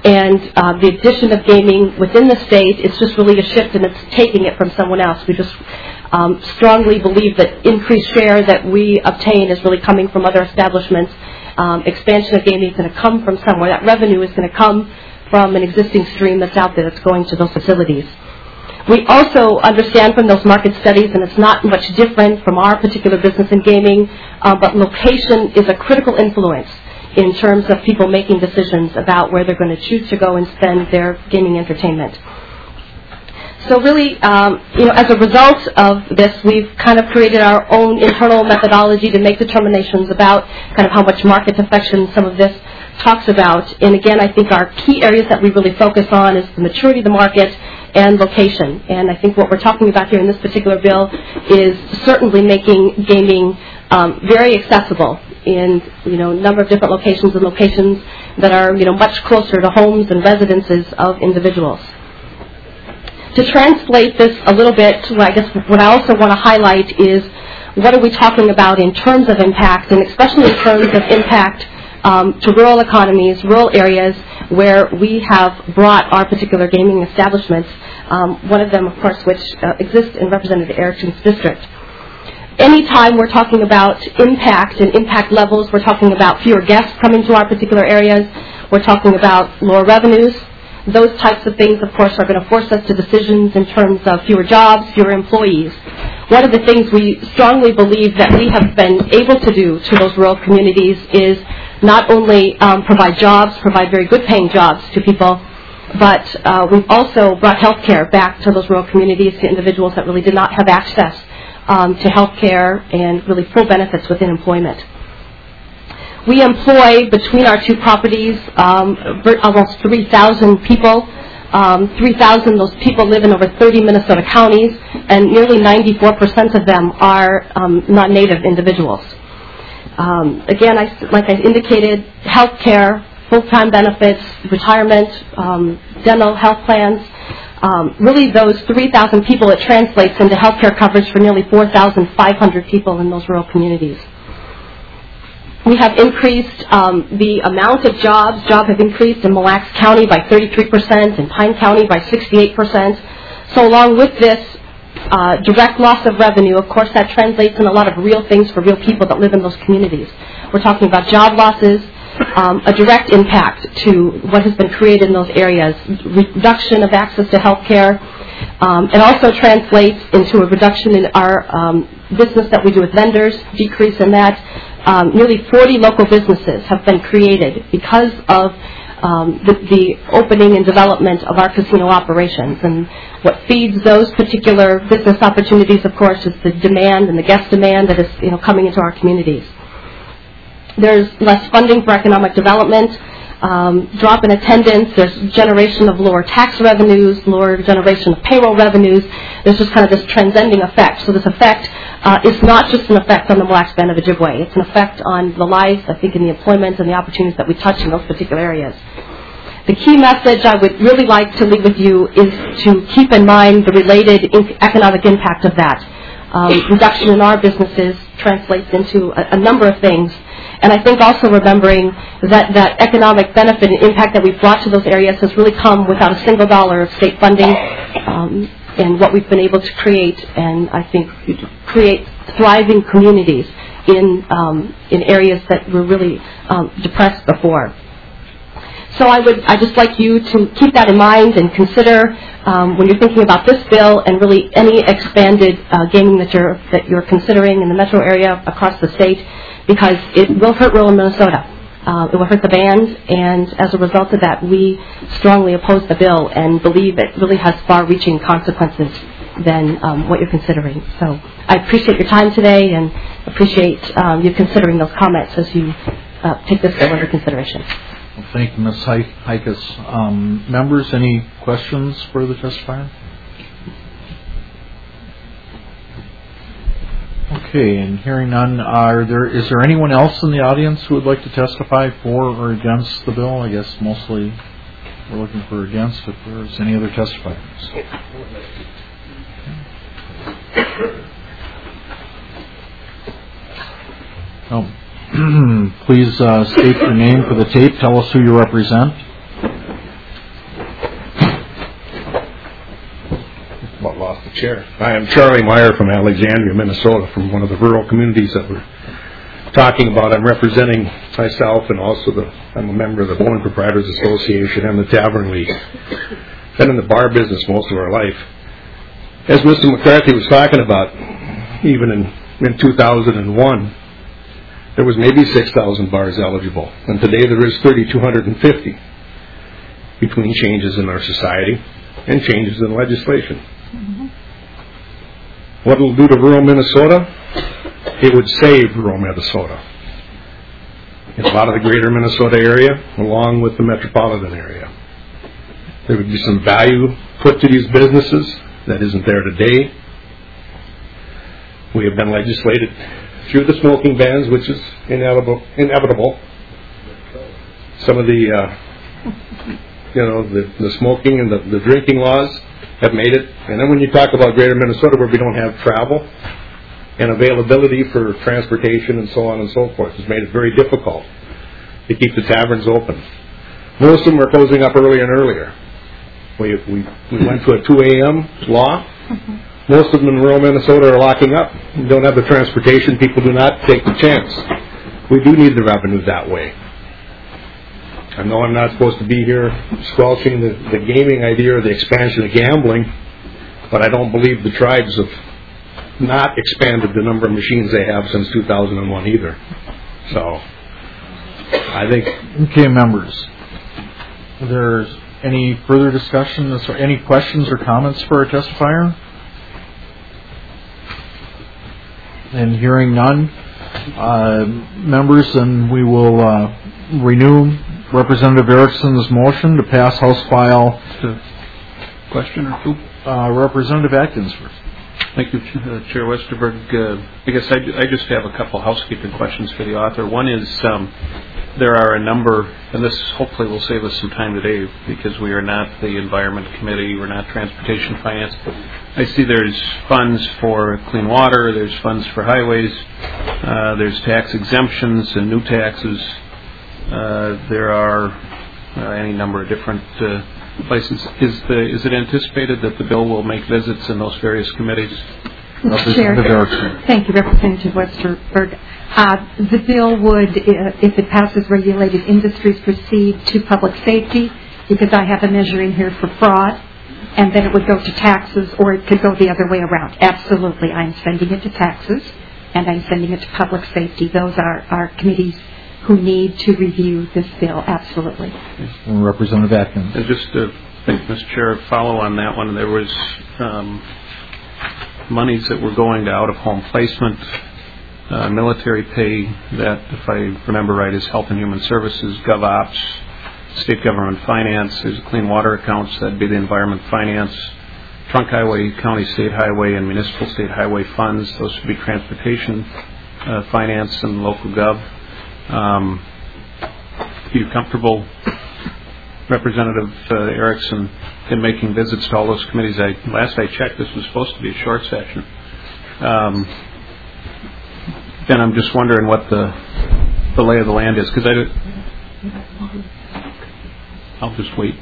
And the addition of gaming within the state is just really a shift, and it's taking it from someone else. We just strongly believe that increased share that we obtain is really coming from other establishments. Expansion of gaming is going to come from somewhere. That revenue is going to come from an existing stream that's out there that's going to those facilities. We also understand from those market studies, and it's not much different from our particular business in gaming, but location is a critical influence in terms of people making decisions about where they're going to choose to go and spend their gaming entertainment. So really, as a result of this, we've kind of created our own internal methodology to make determinations about kind of how much market affection some of this talks about. And again, I think our key areas that we really focus on is the maturity of the market and location. And I think what we're talking about here in this particular bill is certainly making gaming very accessible in a number of different locations and locations that are much closer to homes and residences of individuals. To translate this a little bit, I guess what I also want to highlight is what are we talking about in terms of impact, and especially in terms of impact to rural economies, rural areas where we have brought our particular gaming establishments, one of them, of course, which exists in Representative Erickson's district. Anytime we're talking about impact and impact levels, we're talking about fewer guests coming to our particular areas, we're talking about lower revenues. Those types of things, of course, are going to force us to decisions in terms of fewer jobs, fewer employees. One of the things we strongly believe that we have been able to do to those rural communities is not only provide jobs, provide very good paying jobs to people, but we've also brought health care back to those rural communities, to individuals that really did not have access to health care and really full benefits within employment. We employ, between our two properties, almost 3,000 people. 3,000 those people live in over 30 Minnesota counties, and nearly 94% of them are non-native individuals. Again, like I indicated, health care, full-time benefits, retirement, dental health plans. Really, those 3,000 people, it translates into health care coverage for nearly 4,500 people in those rural communities. We have increased the amount of jobs. Jobs have increased in Mille Lacs County by 33%, in Pine County by 68%. So along with this direct loss of revenue, of course, that translates in a lot of real things for real people that live in those communities. We're talking about job losses, a direct impact to what has been created in those areas, reduction of access to health care. It also translates into a reduction in our business that we do with vendors, decrease in that. Nearly 40 local businesses have been created because of the opening and development of our casino operations. And what feeds those particular business opportunities, of course, is the demand and the guest demand that is coming into our communities. There's less funding for economic development, drop in attendance, there's generation of lower tax revenues, lower generation of payroll revenues. There's just kind of this transcending effect. So this effect is not just an effect on the Mille Lacs Band of Ojibwe. It's an effect on the lives, I think, in the employment and the opportunities that we touch in those particular areas. The key message I would really like to leave with you is to keep in mind the related economic impact of that. Reduction in our businesses translates into a number of things. And I think also remembering that that economic benefit and impact that we've brought to those areas has really come without a single dollar of state funding, and what we've been able to create, and I think create thriving communities in areas that were really depressed before. So I'd just like you to keep that in mind and consider when you're thinking about this bill and really any expanded gaming that you're considering in the metro area across the state, because it will hurt rural Minnesota. It will hurt the band, and as a result of that, we strongly oppose the bill and believe it really has far-reaching consequences than what you're considering. So I appreciate your time today and appreciate you considering those comments as you take this bill under consideration.
Well, thank you, Ms. Hikas. Members, any questions for the testifier? Okay, and hearing none, is there anyone else in the audience who would like to testify for or against the bill? I guess mostly we're looking for against, if there's any other testifiers. Please state your name for the tape. Tell us who you represent.
lost the chair. I am Charlie Meyer from Alexandria, Minnesota, from one of the rural communities that we're talking about. I'm representing myself, and also I'm a member of the Bowling Proprietors Association and the Tavern League. Been in the bar business most of our life. As Mr. McCarthy was talking about, even in 2001, there was maybe 6,000 bars eligible, and today there is 3,250 between changes in our society and changes in legislation. Mm-hmm. What it'll do to rural Minnesota? It would save rural Minnesota in a lot of the greater Minnesota area, along with the metropolitan area. There would be some value put to these businesses that isn't there today. We have been legislated through the smoking bans, which is inevitable. Some of the smoking and the drinking laws have made it. And then when you talk about greater Minnesota, where we don't have travel and availability for transportation and so on and so forth, it's made it very difficult to keep the taverns open. Most of them are closing up earlier and earlier. We went to a 2 a.m. law. Mm-hmm. Most of them in rural Minnesota are locking up. We don't have the transportation. People do not take the chance. We do need the revenue that way. I know I'm not supposed to be here squelching the gaming idea or the expansion of gambling, but I don't believe the tribes have not expanded the number of machines they have since 2001 either. So, I think...
Okay, members. If there's any further discussion, or any questions or comments for our testifier? And hearing none, members, then we will renew Representative Erickson's motion to pass House File.
Question or two?
Representative Atkins first.
Thank you, Chair Westerberg. I guess I just have a couple housekeeping questions for the author. One is there are a number, and this hopefully will save us some time today because we are not the Environment Committee, we're not Transportation Finance. I see there's funds for clean water, there's funds for highways, there's tax exemptions and new taxes. There are any number of different places. Is it anticipated that the bill will make visits in those various committees?
Mr. Chair, thank you, Representative Westerberg. The bill would, if it passes regulated industries, proceed to public safety, because I have a measure in here for fraud, and then it would go to taxes, or it could go the other way around. Absolutely, I'm sending it to taxes, and I'm sending it to public safety. Those are our committees who need to review this bill. Absolutely.
Representative Atkins.
And just to, Mr. Chair, follow on that one, there was monies that were going to out-of-home placement, military pay, that, if I remember right, is Health and Human Services, GovOps, State Government Finance, there's Clean Water Accounts, that'd be the Environment Finance, Trunk Highway, County State Highway, and Municipal State Highway funds. Those would be Transportation Finance and Local Gov. Are you comfortable, Representative Erickson, in making visits to all those committees? Last I checked, this was supposed to be a short session. Then I'm just wondering what the lay of the land is, because I'll just wait.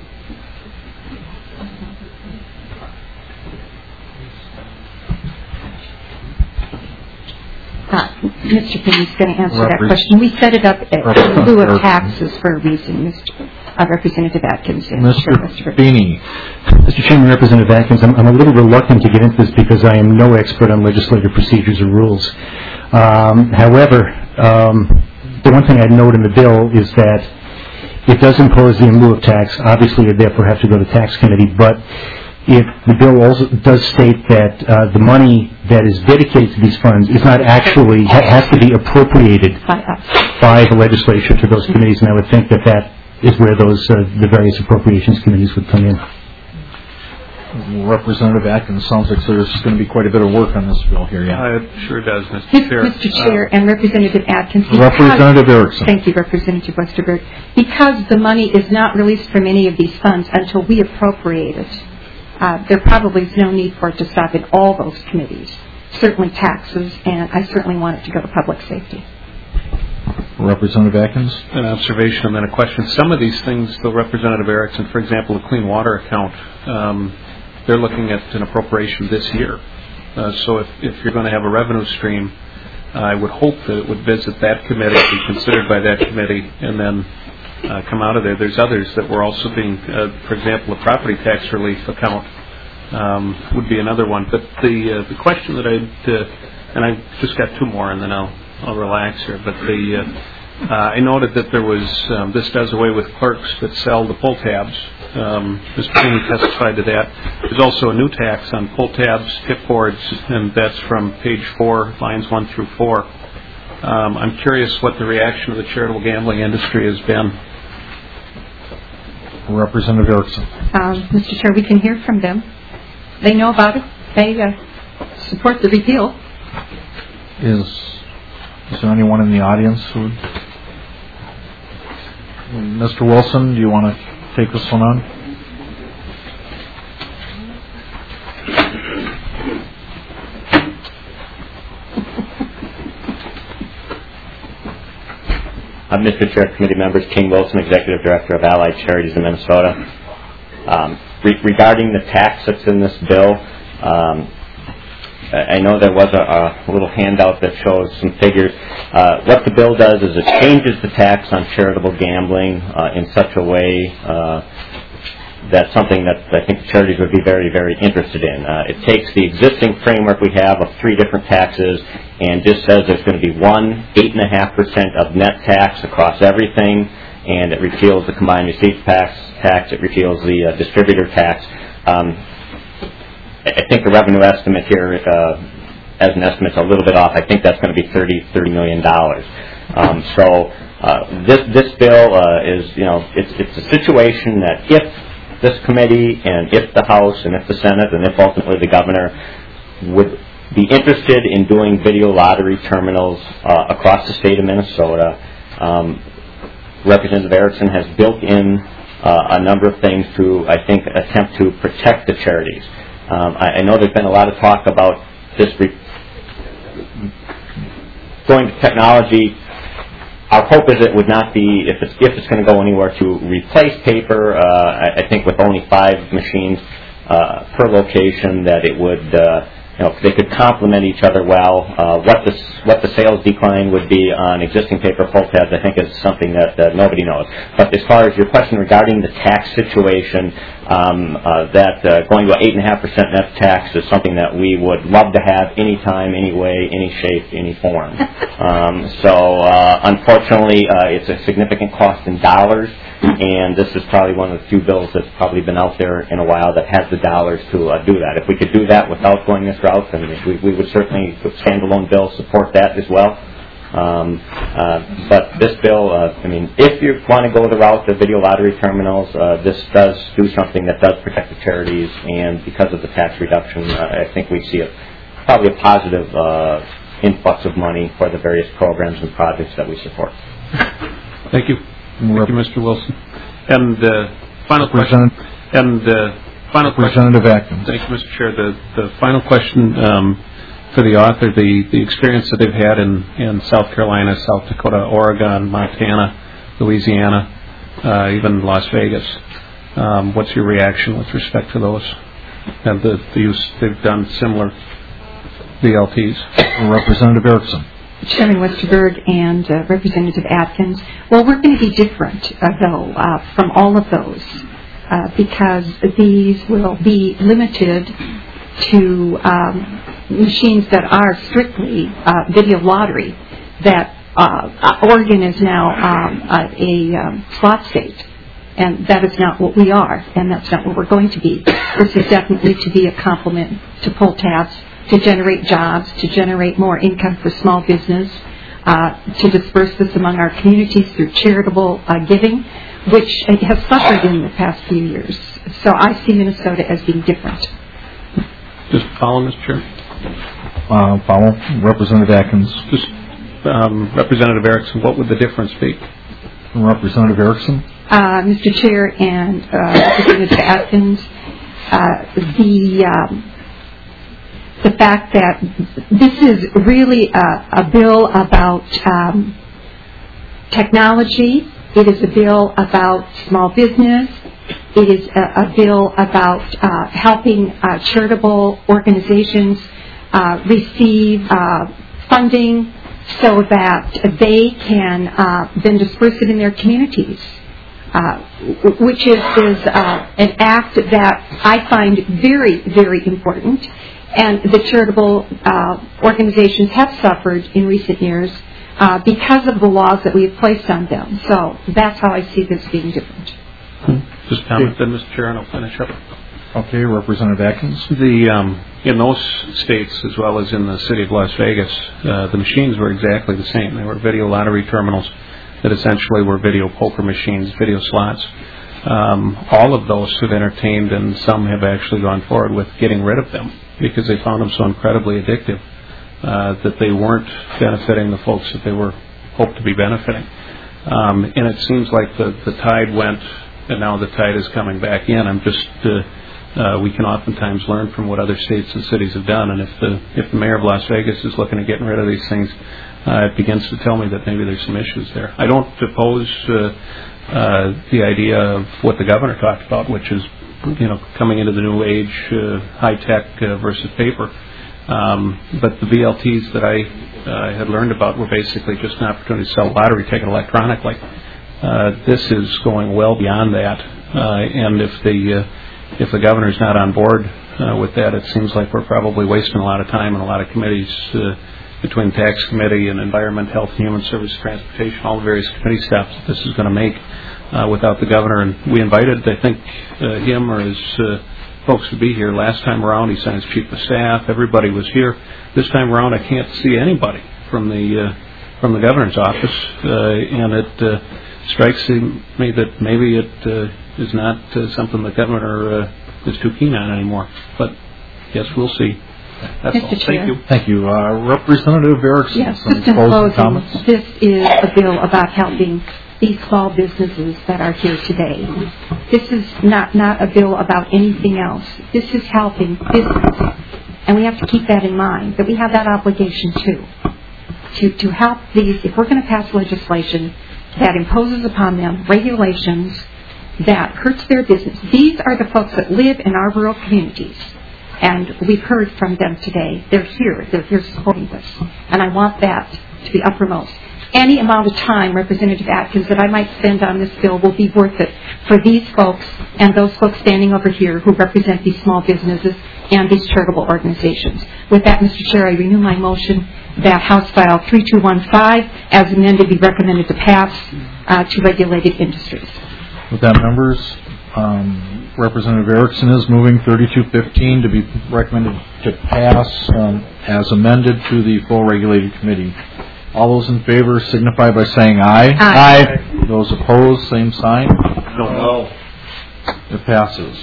Mr. Finney's going to answer that question. We set it up in lieu of taxes for a reason, Representative Atkins.
Mr. Feeney.
Mr. Chairman, Representative Atkins, I'm a little reluctant to get into this because I am no expert on legislative procedures or rules. However, the one thing I'd note in the bill is that it does impose the in lieu of tax. Obviously, it therefore have to go to tax committee, but if the bill also does state that the money that is dedicated to these funds is not actually, has to be appropriated by the legislature to those committees, and I would think that is where those the various appropriations committees would come in.
Representative Atkins, sounds like there's going to be quite a bit of work on this bill here. Yeah,
it sure does, Mr. Chair.
Mr. Chair and Representative Atkins.
Representative Erickson.
Thank you, Representative Westerberg. Because the money is not released from any of these funds until we appropriate it, there probably is no need for it to stop in all those committees. Certainly taxes, and I certainly want it to go to public safety.
Representative Atkins?
An observation and then a question. Some of these things, though, Representative Erickson, for example, the clean water account, they're looking at an appropriation this year. So if you're going to have a revenue stream, I would hope that it would visit that committee, be considered by that committee, and then come out of there. There's others that were also being, for example, a property tax relief account would be another one. But the question that and I just got two more, and then I'll relax here. But I noted that there was this does away with clerks that sell the pull tabs. Mr. King testified to that. There's also a new tax on pull tabs, tip boards, and that's from page 4, lines 1 through 4. I'm curious what the reaction of the charitable gambling industry has been.
Representative Erickson.
Mr. Chair, we can hear from them. They know about it. They support the repeal.
Is there anyone in the audience who would... Mr. Wilson, do you want to take this one on?
Mr. Chair, committee members, King Wilson, Executive Director of Allied Charities of Minnesota. Regarding the tax that's in this bill, I know there was a little handout that shows some figures. What the bill does is it changes the tax on charitable gambling in such a way that's something that I think the charities would be very, very interested in. It takes the existing framework we have of 3 different taxes and just says there's going to be 8.5% of net tax across everything, and it repeals the combined receipts tax, it repeals the distributor tax. I think the revenue estimate here, as an estimate, is a little bit off. I think that's going to be $30 million. This bill is, it's a situation that if this committee and if the House and if the Senate and if ultimately the governor would be interested in doing video lottery terminals across the state of Minnesota, Representative Erickson has built in a number of things to, I think, attempt to protect the charities. I know there's been a lot of talk about this going to technology. Our hope is it would not be, if it's going to go anywhere, to replace paper. I think with only 5 machines per location, that it would, they could complement each other well. What the sales decline would be on existing paper pull tabs, I think, is something that nobody knows. But as far as your question regarding the tax situation, that going to an 8.5% net tax is something that we would love to have any time, any way, any shape, any form. Unfortunately, it's a significant cost in dollars, and this is probably one of the few bills that's probably been out there in a while that has the dollars to do that. If we could do that without going this route, then we would certainly, with standalone bills, support that as well. But this bill, if you want to go the route of video lottery terminals, this does do something that does protect the charities, and because of the tax reduction, I think we see probably a positive influx of money for the various programs and projects that we support.
Thank you. Thank you, Mr. Wilson. And final question.
Representative Atkins.
Thank you, Mr. Chair. The final question for the author, the experience that they've had in South Carolina, South Dakota, Oregon, Montana, Louisiana, even Las Vegas. What's your reaction with respect to those? And the use they've done similar VLTs.
Representative Erickson.
Chairman Westerberg and Representative Atkins. Well, we're going to be different, though, from all of those, because these will be limited to machines that are strictly video lottery. That Oregon is now a slot state, and that is not what we are, and that's not what we're going to be. This is definitely to be a complement to pull tabs, to generate jobs, to generate more income for small business, to disperse this among our communities through charitable giving, which has suffered in the past few years. So I see Minnesota as being different.
Just follow, Mr. Chair.
Follow. Representative Atkins.
Just Representative Erickson, what would the difference be?
Representative Erickson.
Mr. Chair and Representative Atkins, the fact that this is really a bill about technology It is a bill about small business. It is a bill about helping charitable organizations receive funding so that they can then disperse it in their communities, which is an act that I find very, very important. And the charitable organizations have suffered in recent years because of the laws that we have placed on them. So that's how I see this being different.
Just comment then, Mr. Chair, and I'll finish up.
Okay, Representative Atkins.
In those states, as well as in the city of Las Vegas, the machines were exactly the same. They were video lottery terminals that essentially were video poker machines, video slots. All of those have entertained, and some have actually gone forward with getting rid of them because they found them so incredibly addictive that they weren't benefiting the folks that they were hoped to be benefiting. And it seems like the tide went, and now the tide is coming back in. We can oftentimes learn from what other states and cities have done, and if the mayor of Las Vegas is looking at getting rid of these things, it begins to tell me that maybe there's some issues there. I don't oppose the idea of what the governor talked about, which is coming into the new age, high tech versus paper. But the VLTs that I had learned about were basically just an opportunity to sell lottery ticket electronically. This is going well beyond that, and if the governor's not on board with that, it seems like we're probably wasting a lot of time in a lot of committees between tax committee and environment, health, human service, transportation, all the various committee steps that this is going to make without the governor. And we invited, I think, him or his folks to be here. Last time around, he sent his chief of staff. Everybody was here. This time around, I can't see anybody from the governor's office, and it strikes me that maybe it is not something the governor is too keen on anymore. But yes, we'll see. That's
Mr.
all.
Chair.
Thank you.
Thank you. Representative Erickson.
Yes,
some
just in
closing
closing,
comments.
this is a bill about helping these small businesses that are here today. This is not a bill about anything else. This is helping businesses. And we have to keep that in mind, that we have that obligation too. To help these, if we're going to pass legislation that imposes upon them regulations that hurts their business. These are the folks that live in our rural communities. And we've heard from them today. They're here supporting this. And I want that to be uppermost. Any amount of time, Representative Atkins, that I might spend on this bill will be worth it for these folks and those folks standing over here who represent these small businesses and these charitable organizations. With that, Mr. Chair, I renew my motion that House File 3215, as amended, be recommended to pass to regulated industries.
With that, members, Representative Erickson is moving 3215 to be recommended to pass as amended to the full regulated committee. All those in favor signify by saying aye.
Aye.
Those opposed, same sign.
No.
It passes.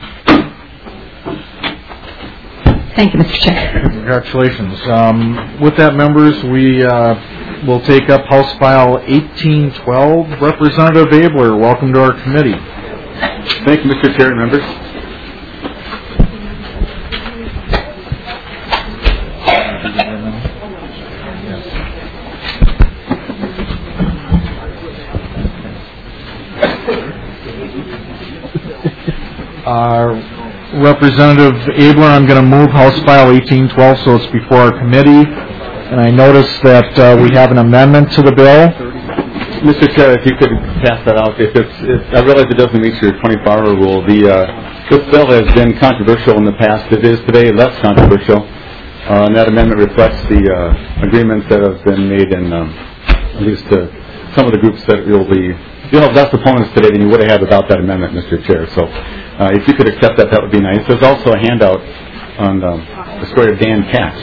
Thank you, Mr. Chair.
Congratulations. With that, members, we will take up House File 1812. Representative Abler, welcome to our committee.
Thank you, Mr. Chair and members.
Representative Abler, I'm going to move House File 1812 so it's before our committee. And I notice that we have an amendment to the bill.
Mr. Chair, if you could pass that out. I realize it doesn't meet your 24-hour rule. This bill has been controversial in the past. It is today less controversial. And that amendment reflects the agreements that have been made in at least some of the groups that you'll have less opponents today than you would have had without that amendment, Mr. Chair. So if you could accept that, that would be nice. There's also a handout on the story of Dan Katz.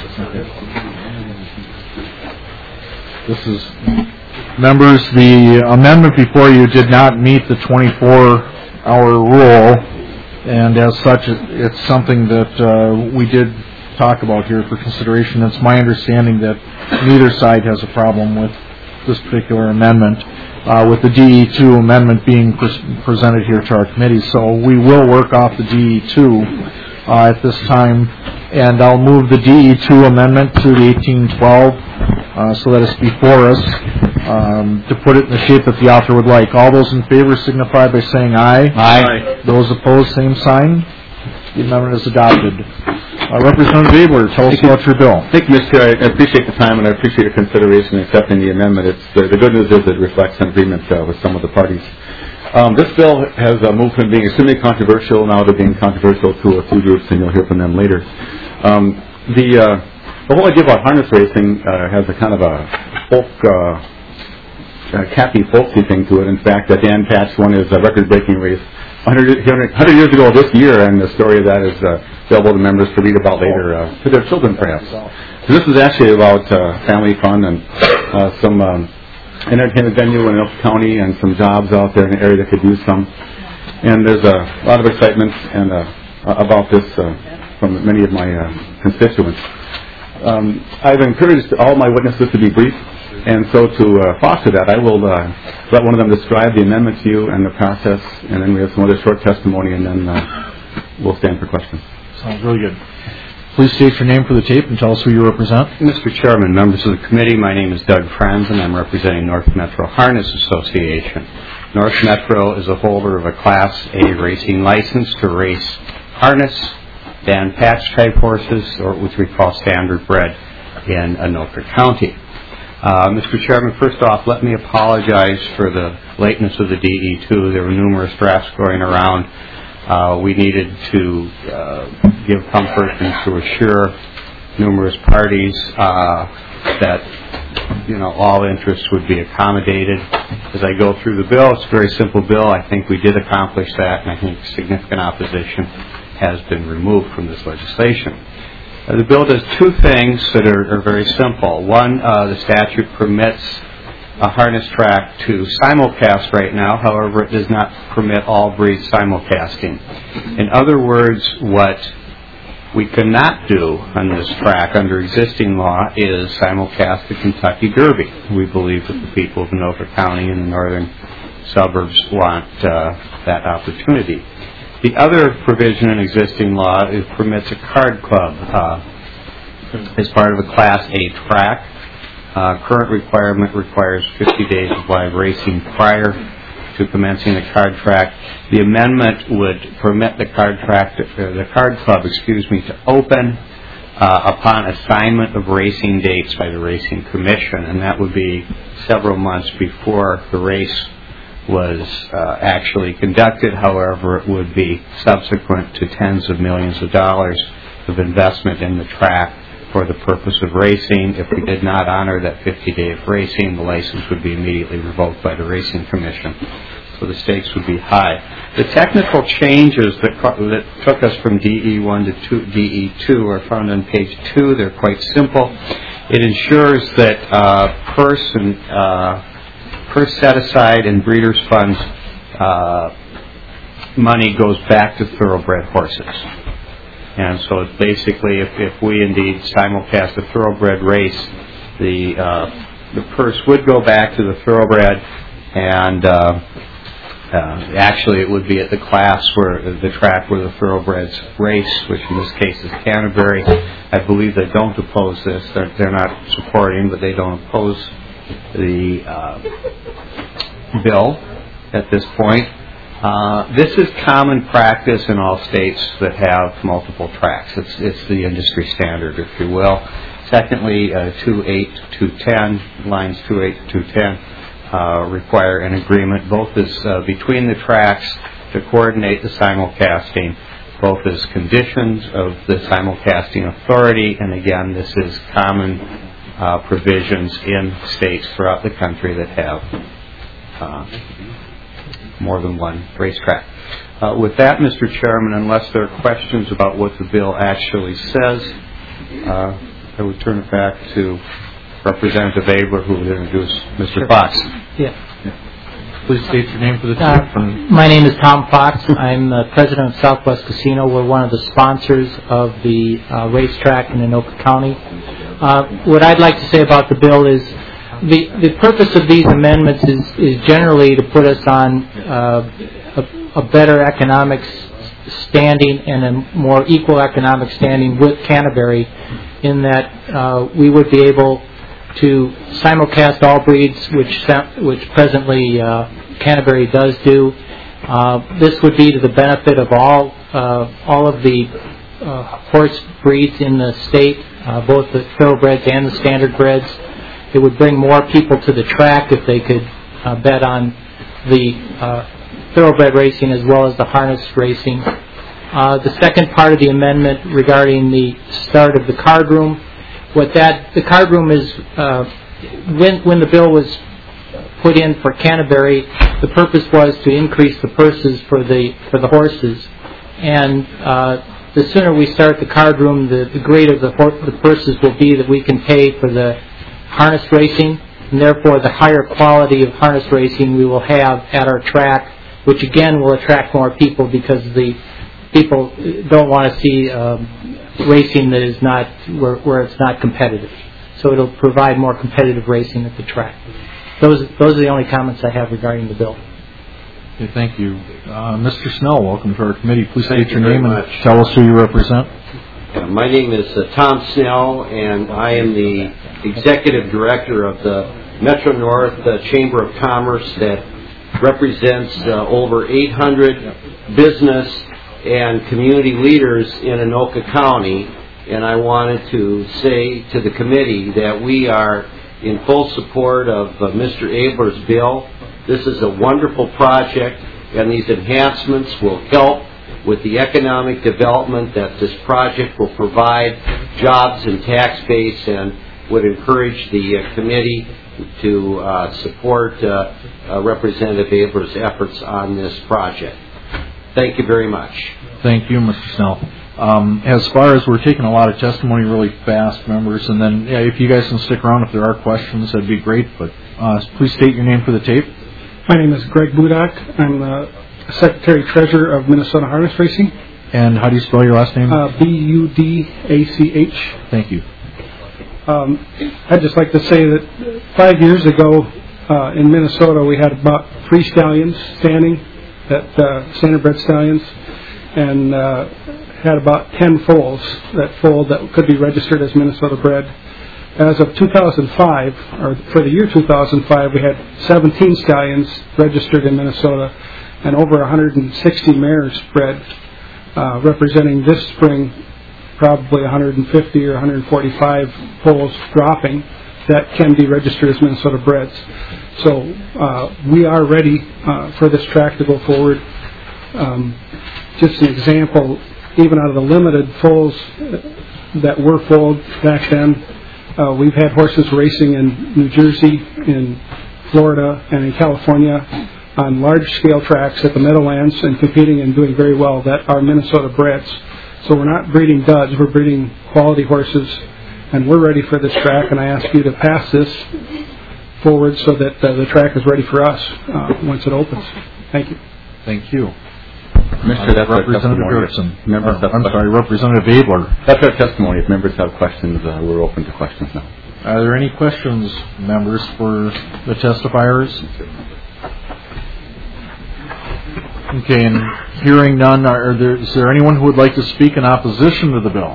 This is, members, the amendment before you did not meet the 24-hour rule, and as such, it's something that we did talk about here for consideration. It's my understanding that neither side has a problem with this particular amendment, with the DE2 amendment being presented here to our committee. So we will work off the DE2 at this time, and I'll move the DE2 amendment to the 1812 so that it's before us. to put it in the shape that the author would like. All those in favor signify by saying aye.
Aye.
Those opposed, same sign. The amendment is adopted. Representative Abler, tell us about your bill.
Thank you, Mr. Chair. I appreciate the time and I appreciate your consideration in accepting the amendment. The good news is it reflects an agreement with some of the parties. This bill has moved from being extremely controversial now to being controversial to a few groups, and you'll hear from them later. The whole idea about harness racing has a kind of a folk, catchy, folksy thing to it. In fact, Dan Patch won his record-breaking race 100 years ago this year, and the story of that is available to members to read about later, to their children perhaps. So this is actually about family fun and some entertainment venue in Anoka County and some jobs out there in the area that could use some. And there's a lot of excitement and about this from many of my constituents. I've encouraged all my witnesses to be brief, and so to foster that, I will let one of them describe the amendment to you and the process, and then we have some other short testimony, and then we'll stand for questions.
Sounds really good. Please state your name for the tape and tell us who you represent.
Mr. Chairman, members of the committee, my name is Doug Franz, and I'm representing North Metro Harness Association. North Metro is a holder of a Class A racing license to race harness, Dan Patch type horses, or which we call standard bred, in Anoka County. Mr. Chairman, first off, let me apologize for the lateness of the DE2. There were numerous drafts going around. We needed to give comfort and to assure numerous parties that all interests would be accommodated. As I go through the bill, it's a very simple bill. I think we did accomplish that, and I think significant opposition has been removed from this legislation. The bill does two things that are very simple. One, the statute permits a harness track to simulcast right now. However, it does not permit all breed simulcasting. In other words, what we cannot do on this track under existing law is simulcast the Kentucky Derby. We believe that the people of Anoka County and the northern suburbs want that opportunity. The other provision in existing law permits a card club as part of a Class A track. Current requirement requires 50 days of live racing prior to commencing the card track. The amendment would permit the card club, to open upon assignment of racing dates by the Racing Commission, and that would be several months before the race was actually conducted. However, it would be subsequent to tens of millions of dollars of investment in the track for the purpose of racing. If we did not honor that 50-day of racing, the license would be immediately revoked by the Racing Commission. So the stakes would be high. The technical changes that took us from DE1 to DE2 are found on page 2. They're quite simple. It ensures that per set-aside and breeders' funds money goes back to thoroughbred horses. And so it's basically, if we indeed simulcast a thoroughbred race, the purse would go back to the thoroughbred, and actually it would be at the class where the track where the thoroughbreds race, which in this case is Canterbury. I believe they don't oppose this. They're not supporting, but they don't oppose the bill at this point. This is common practice in all states that have multiple tracks. It's the industry standard, if you will. Secondly, 2.8 to 2.10, lines 2.8 to 2.10 require an agreement, both as between the tracks to coordinate the simulcasting, both as conditions of the simulcasting authority, and again, this is common provisions in states throughout the country that have more than one racetrack. With that, Mr. Chairman, unless there are questions about what the bill actually says, I would turn it back to Representative Abler, who will introduce Mr. Fox.
Please state your name for the tape.
My name is Tom Fox. I'm the president of Southwest Casino. We're one of the sponsors of the racetrack in Anoka County. What I'd like to say about the bill is the purpose of these amendments is generally to put us on a better economic standing and a more equal economic standing with Canterbury, in that we would be able to simulcast all breeds, which presently Canterbury does do. This would be to the benefit of all of the horse breeds in the state, both the thoroughbreds and the standard breds. It would bring more people to the track if they could bet on the thoroughbred racing as well as the harness racing. The second part of the amendment regarding the start of the card room, the card room is when the bill was put in for Canterbury, the purpose was to increase the purses for the horses, and the sooner we start the card room, the greater the purses will be that we can pay for the harness racing, and therefore the higher quality of harness racing we will have at our track, which again will attract more people because the people don't want to see racing that is not where it's not competitive. So it'll provide more competitive racing at the track. Those are the only comments I have regarding the bill.
Okay, thank you. Mr. Snell, welcome to our committee. Please state your name and tell us who you represent.
My name is Tom Snell, and I am the Executive Director of the Metro North Chamber of Commerce that represents over 800 business and community leaders in Anoka County. And I wanted to say to the committee that we are in full support of Mr. Abler's bill. This is a wonderful project, and these enhancements will help with the economic development that this project will provide, jobs and tax base, and would encourage the committee to support Representative Abler's efforts on this project. Thank you very much.
Thank you, Mr. Snell. As far as we're taking a lot of testimony really fast, members, and then if you guys can stick around if there are questions, that'd be great. But please state your name for the tape.
My name is Greg Budak. I'm the Secretary-Treasurer of Minnesota Harness Racing.
And how do you spell your last name?
B-U-D-A-C-H.
Thank you.
I'd just like to say that 5 years ago in Minnesota we had about 3 stallions standing, standardbred stallions, and had about 10 foals that could be registered as Minnesota bred. As of 2005, or for the year 2005, we had 17 stallions registered in Minnesota and over 160 mares bred, representing this spring probably 150 or 145 foals dropping that can be registered as Minnesota breds. So we are ready for this track to go forward. Just an example, even out of the limited foals that were foaled back then, we've had horses racing in New Jersey, in Florida, and in California on large-scale tracks at the Meadowlands and competing and doing very well that are Minnesota breds. So we're not breeding duds, we're breeding quality horses, and we're ready for this track, and I ask you to pass this forward so that the track is ready for us once it opens. Thank you.
Thank you.
Mr. That's
Representative Gertson. Representative Abler.
That's our testimony. If members have questions, we're open to questions now.
Are there any questions, members, for the testifiers? Okay, and hearing none, is there anyone who would like to speak in opposition to the bill?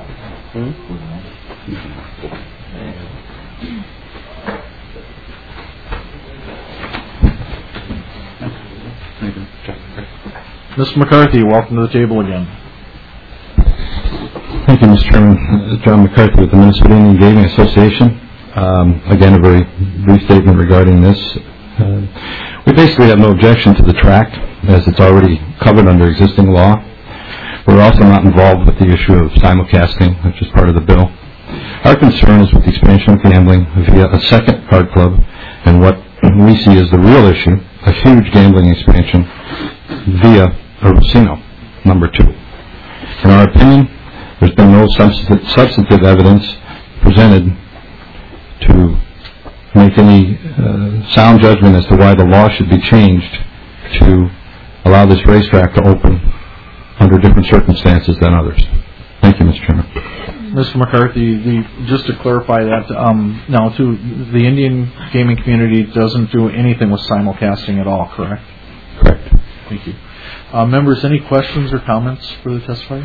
Ms. McCarthy, welcome to the table again.
Thank you, Mr. Chairman. John McCarthy with the Minnesota Indian Gaming Association. Again, a very brief statement regarding this. We basically have no objection to the track, as it's already covered under existing law. We're also not involved with the issue of simulcasting, which is part of the bill. Our concern is with the expansion of gambling via a second card club, and what we see as the real issue, a huge gambling expansion via a casino, number 2. In our opinion, there's been no substantive evidence presented to make any sound judgment as to why the law should be changed to allow this racetrack to open under different circumstances than others. Thank you, Mr. Chairman.
Mr. McCarthy, just to clarify that, now, too, the Indian gaming community doesn't do anything with simulcasting at all, correct?
Correct.
Thank you. Members, any questions or comments for the testifier?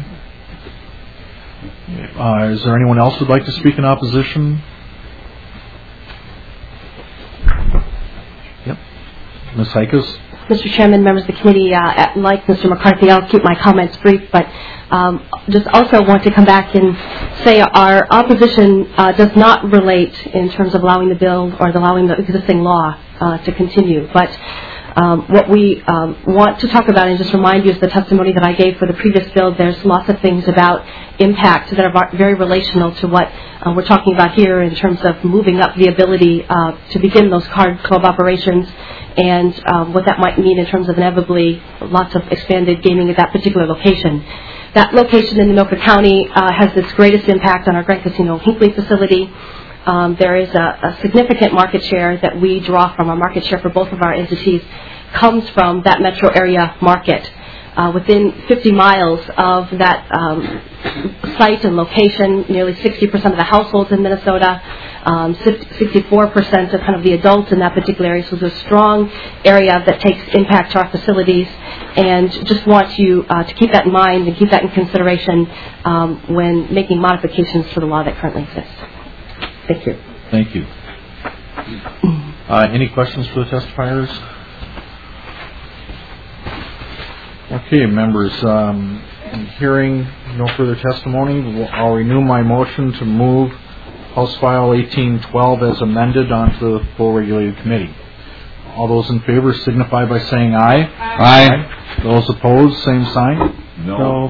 Is there anyone else who would like to speak in opposition? Ms. Heikes?
Mr. Chairman, members of the committee, like Mr. McCarthy, I'll keep my comments brief, but just also want to come back and say our opposition does not relate in terms of allowing the bill or allowing the existing law to continue. But what we want to talk about and just remind you is the testimony that I gave for the previous bill. There's lots of things about impact that are very relational to what we're talking about here in terms of moving up the ability to begin those card club operations and what that might mean in terms of inevitably lots of expanded gaming at that particular location. That location in Anoka County has its greatest impact on our Grand Casino Hinckley facility. There is a significant market share that we draw from. Our market share for both of our entities comes from that metro area market. Within 50 miles of that site and location, nearly 60% of the households in Minnesota, 64% of kind of the adults in that particular area. So it's a strong area that takes impact to our facilities, and just want you to keep that in mind and keep that in consideration when making modifications to the law that currently exists. Thank you.
Thank you. Any questions for the testifiers? Okay, members, hearing no further testimony, I'll renew my motion to move House File 1812 as amended onto the full regulated committee. All those in favor signify by saying aye.
Aye.
Those opposed, same sign.
No.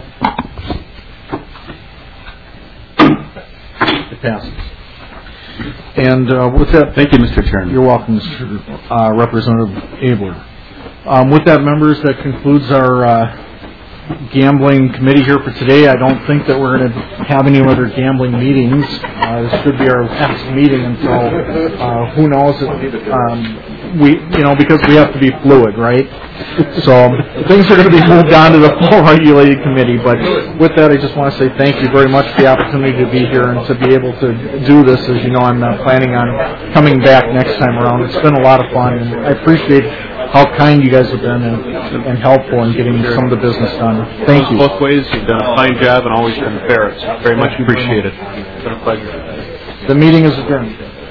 It passes. And with that,
thank you, Mr. Chairman.
You're welcome, Mr. Representative Abler. With that, members, that concludes our gambling committee here for today. I don't think that we're going to have any other gambling meetings. This should be our last meeting until who knows. Because we have to be fluid, right? So things are going to be moved on to the full regulated committee. But with that, I just want to say thank you very much for the opportunity to be here and to be able to do this. As you know, I'm planning on coming back next time around. It's been a lot of fun, and I appreciate how kind you guys have been and helpful in getting some of the business done. Thank you.
Both ways, you've done a fine job and always been fair. It's very much appreciated. It's been a pleasure.
The meeting is adjourned.